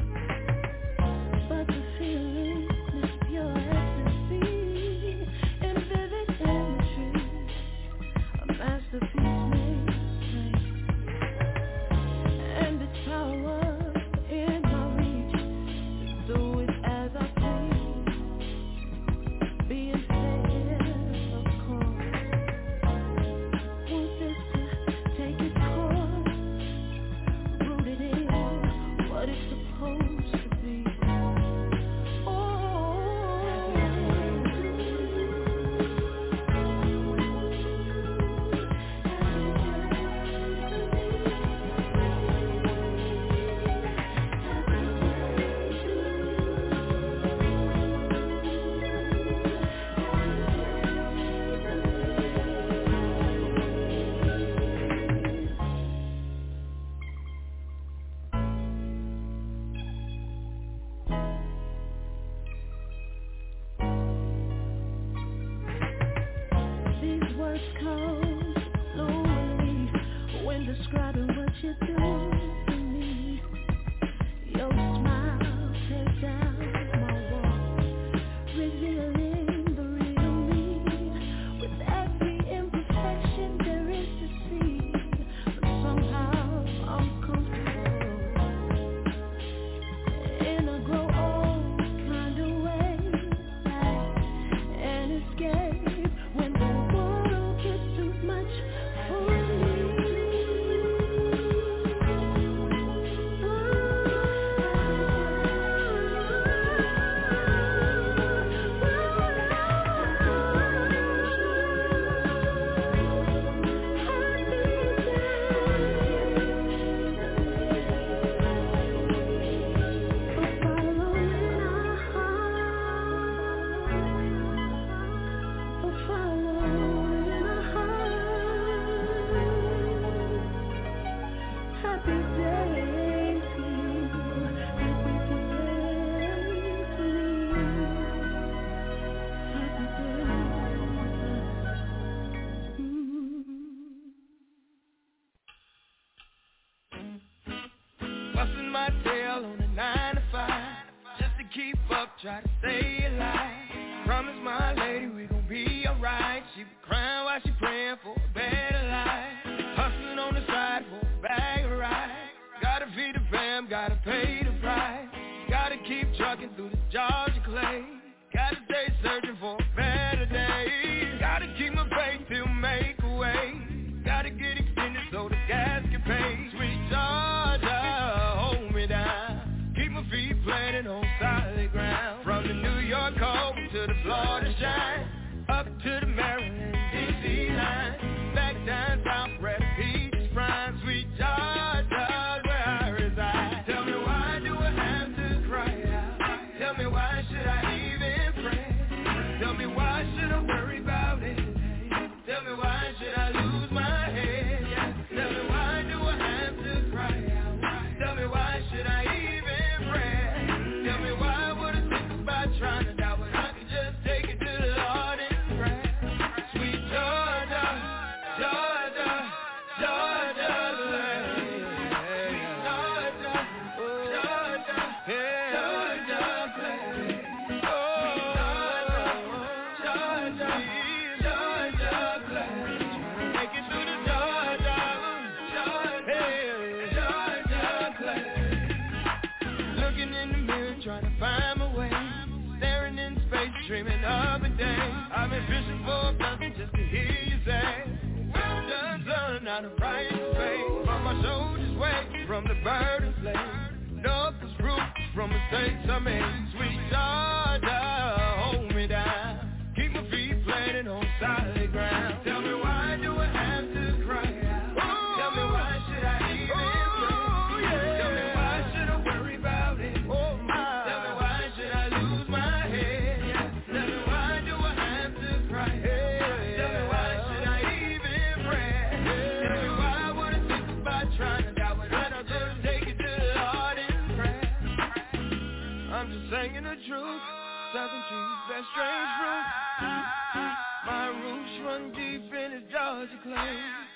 But the feeling is pure ecstasy, in vivid imagery, a masterpiece made plain, and its power in my reach to do it as I please, being fair. Take it West Coast, slowly, when describing what you do to me. Your smile takes down my walls, revealing the real me. With every imperfection there is to see, but somehow I'm comfortable. In a grow old kind of way, an escape when the world gets too much for me. Busting my tail on a nine to five, just to keep up, try to stay alive. Promise my lady we gon' be alright. She be crying while she praying for a better life. Hustling on the side for a bag of rice. Gotta feed the fam, gotta pay the price. Gotta keep trucking through the Georgia clay. Gotta stay searching for a better day. Gotta keep my faith till make a way. Gotta get extended so the gas can pay. Sweet Georgia, hold me down. Keep my feet planted on solid ground. From the New York cold to the Florida shine, up to the Maryland D C line, back down south where the peach is prime. Sweet Georgia, where I reside. Tell me why do I have to cry out? Tell me why should I even pray? Tell me why should I worry about it? Tell me why should I lose my head? Yeah. Tell me why do I have to cry out? Tell me why should I even pray? Tell me why would I think about trying to die when I could just take it to the Lord and pray? Sweet Georgia, Georgia, Georgia, Georgia, Georgia, Georgia, oh, Georgia, Georgia. Make it through the Georgia, Georgia, Georgia clay. Looking in the mirror, trying to find my way. Staring in space, dreaming of a day. I've been fishing for a blessing just to hear you say, well done, son, out of right space. From my shoulders weight, from the burden slave. Love is fruit from mistakes I made. Sweet Georgia, hold me down. Keep my feet planted on solid ground. Tell me why do I have to cry out? Oh, tell me why should I even oh, pray? Yeah. Tell me why should I worry about it? Oh, my. Tell me why should I lose my head? Yeah. Tell me why do I have to cry? Yeah. Tell me why should I even pray? Yeah. Tell me why would I think about trying to die when I don't just take it to the Lord in prayer? I'm just saying the truth. Southern trees, that strange fruit. My roots run deep in the Georgia clay.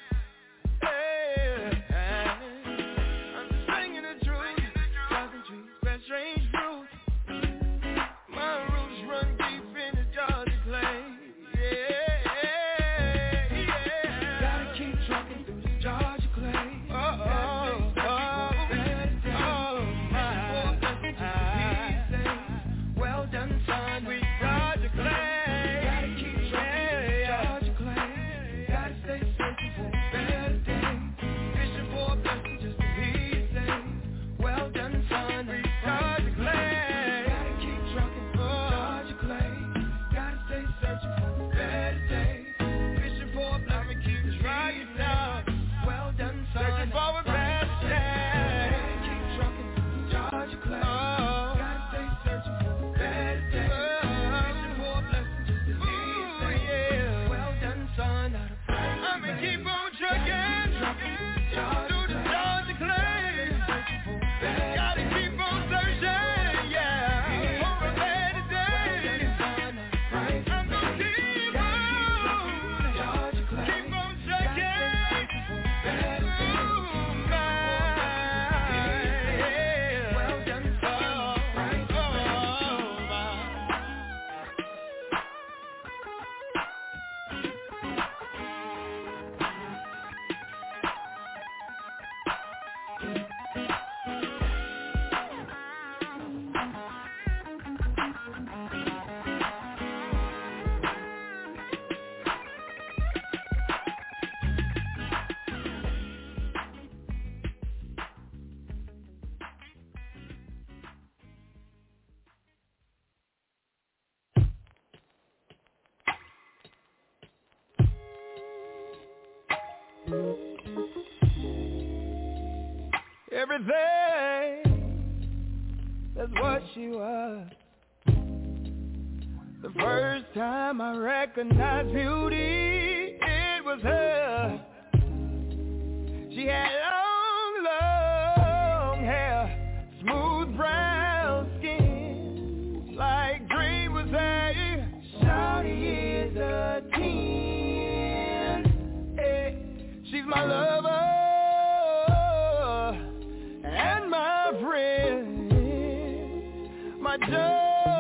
Hey, I'm just singing the truth. Southern trees, that strange fruit. My roots run deep in the Georgia clay. Yeah, yeah. Gotta keep trucking through the Georgia clay. Oh, oh, oh, oh, my. Well done, son. We Georgia clay. Gotta keep trucking through the Georgia clay. Gotta stay searching for everything. That's what she was. The first time I recognized beauty, it was her. She had long, long hair, smooth brown skin, like dream was a shawty is a ten. Hey, she's my lover and my friend, my joy.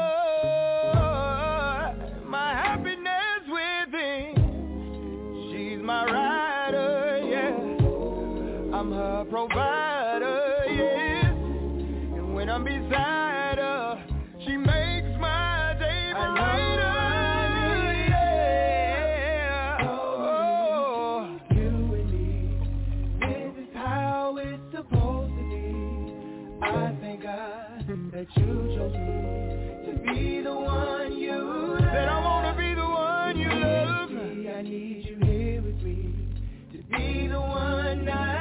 Provider, yes. And when I'm beside her, she makes my day brighter, yeah. Oh, you and me, this is how it's supposed to be. I thank God that you chose me to be the one you love. That I wanna be the one you love. I need you here with me to be the one I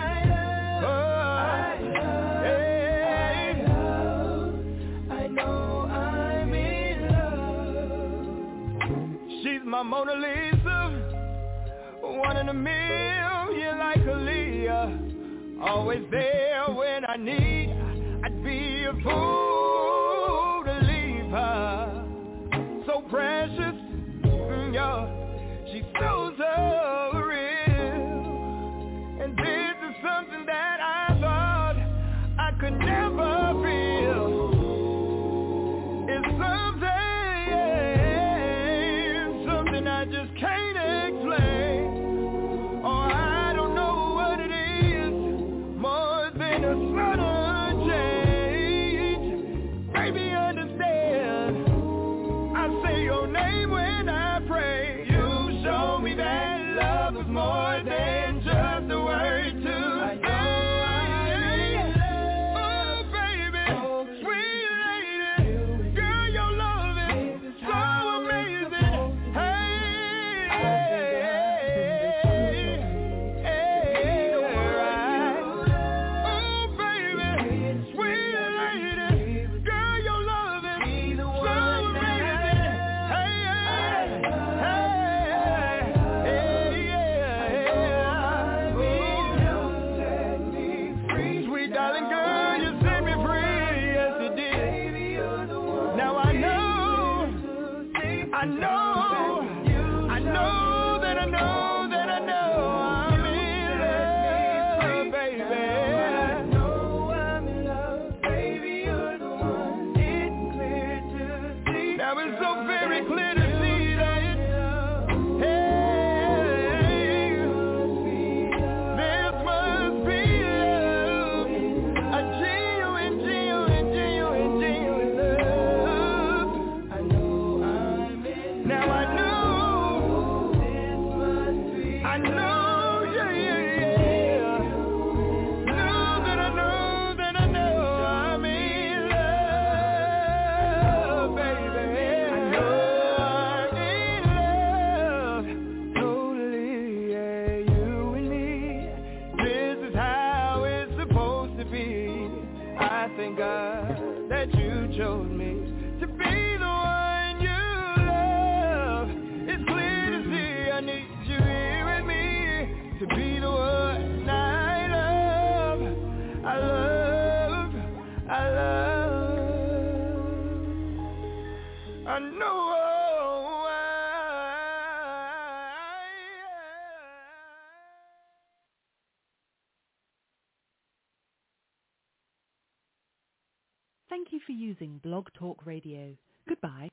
my Mona Lisa, one in a million like Aaliyah. Always there when I need, I'd be a fool to leave her. So precious, yeah, she's so, so real. And this is something that I thought I could never feel. It's something I just can't explain. Oh, I don't know what it is, more than a sudden change. Baby, understand, I say your name when I pray. You show me that love is more than just a word to say. Oh, baby, sweet lady, girl, your love is so amazing. Thank you for using Blog Talk Radio. Goodbye.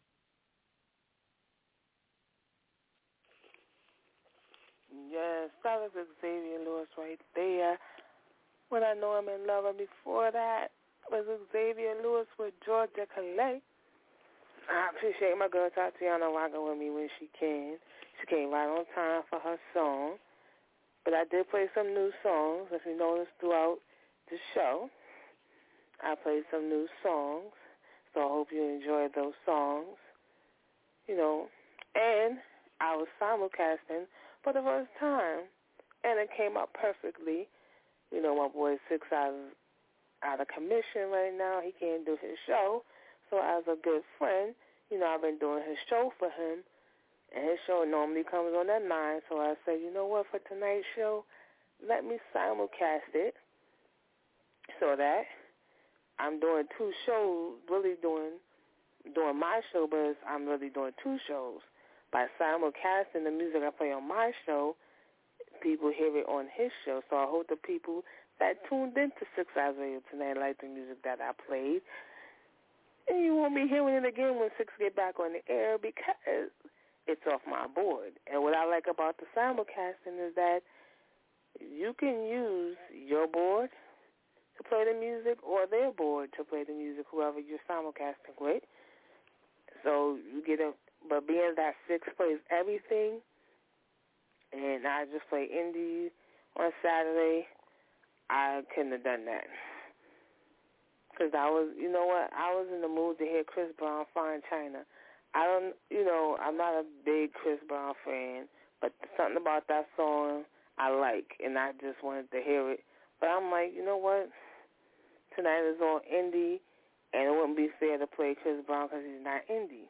Yes, that was Xavier Lewis right there. When I Know I'm in Love, and before that was Xavier Lewis with Georgia Calais. I appreciate my girl Tatiana rocking with me when she can. She came right on time for her song. But I did play some new songs, if you noticed throughout the show. I played some new songs, so I hope you enjoyed those songs. You know, and I was simulcasting for the first time, and it came out perfectly. You know, my boy Six Eyes out of commission right now. He can't do his show. So as a good friend, you know, I've been doing his show for him. And his show normally comes on at nine. So I said, you know what, for tonight's show, let me simulcast it so that I'm doing two shows, really doing doing my show, but I'm really doing two shows. By simulcasting the music I play on my show, people hear it on his show. So I hope the people that tuned into Six Eyes Radio tonight like the music that I played. And you won't be hearing it again when Six get back on the air because it's off my board. And what I like about the simulcasting is that you can use your board to play the music or their board to play the music, whoever you're simulcasting with. So you get a, but being that Six plays everything, and I just play indie on Saturday, I couldn't have done that. Because I was, you know what, I was in the mood to hear Chris Brown, Fine China. I don't, you know, I'm not a big Chris Brown fan, but something about that song I like, and I just wanted to hear it. But I'm like, you know what, tonight is on indie, and it wouldn't be fair to play Chris Brown because he's not indie.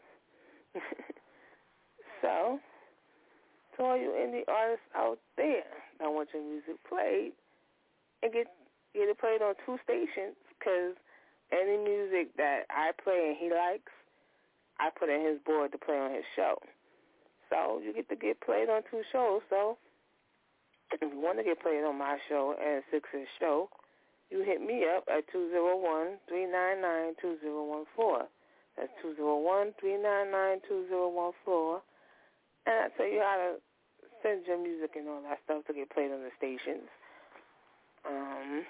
So, to all you indie artists out there that want your music played, and get, get it played on two stations, because any music that I play and he likes, I put in his board to play on his show. So you get to get played on two shows. So if you want to get played on my show and Six's show, you hit me up at two oh one, three nine nine, two oh one four. That's two oh one, three nine nine, two oh one four. And I tell you how to send your music and all that stuff to get played on the stations. Um,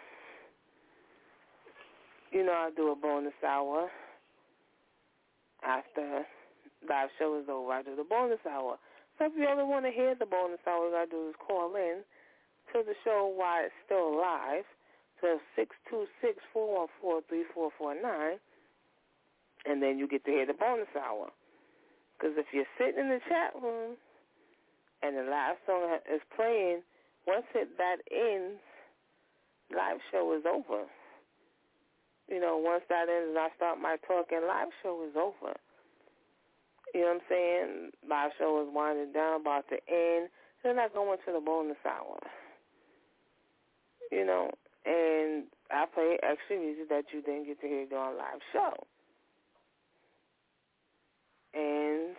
you know, I do a bonus hour after live show is over. I do the bonus hour. So if you ever want to hear the bonus hour, all you got to do is call in to the show while it's still live to six two six, four one four, three four four nine, and then you get to hear the bonus hour. Because if you're sitting in the chat room and the live song is playing, once it, that ends, live show is over. You know, once that ends and I start my talking, live show is over. You know what I'm saying? Live show is winding down, about to end. Then I go into the bonus hour. You know, and I play extra music that you didn't get to hear during live show. And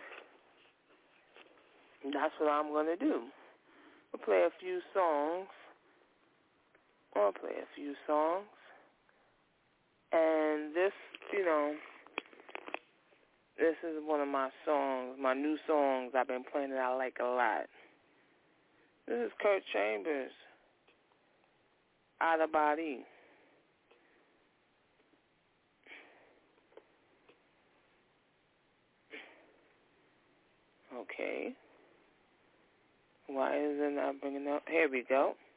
that's what I'm going to do. I'll play a few songs. I'll play a few songs. And this, you know, this is one of my songs, my new songs I've been playing that I like a lot. This is Kurt Chambers, Out of Body. Okay. Why is it not bringing up? Here we go.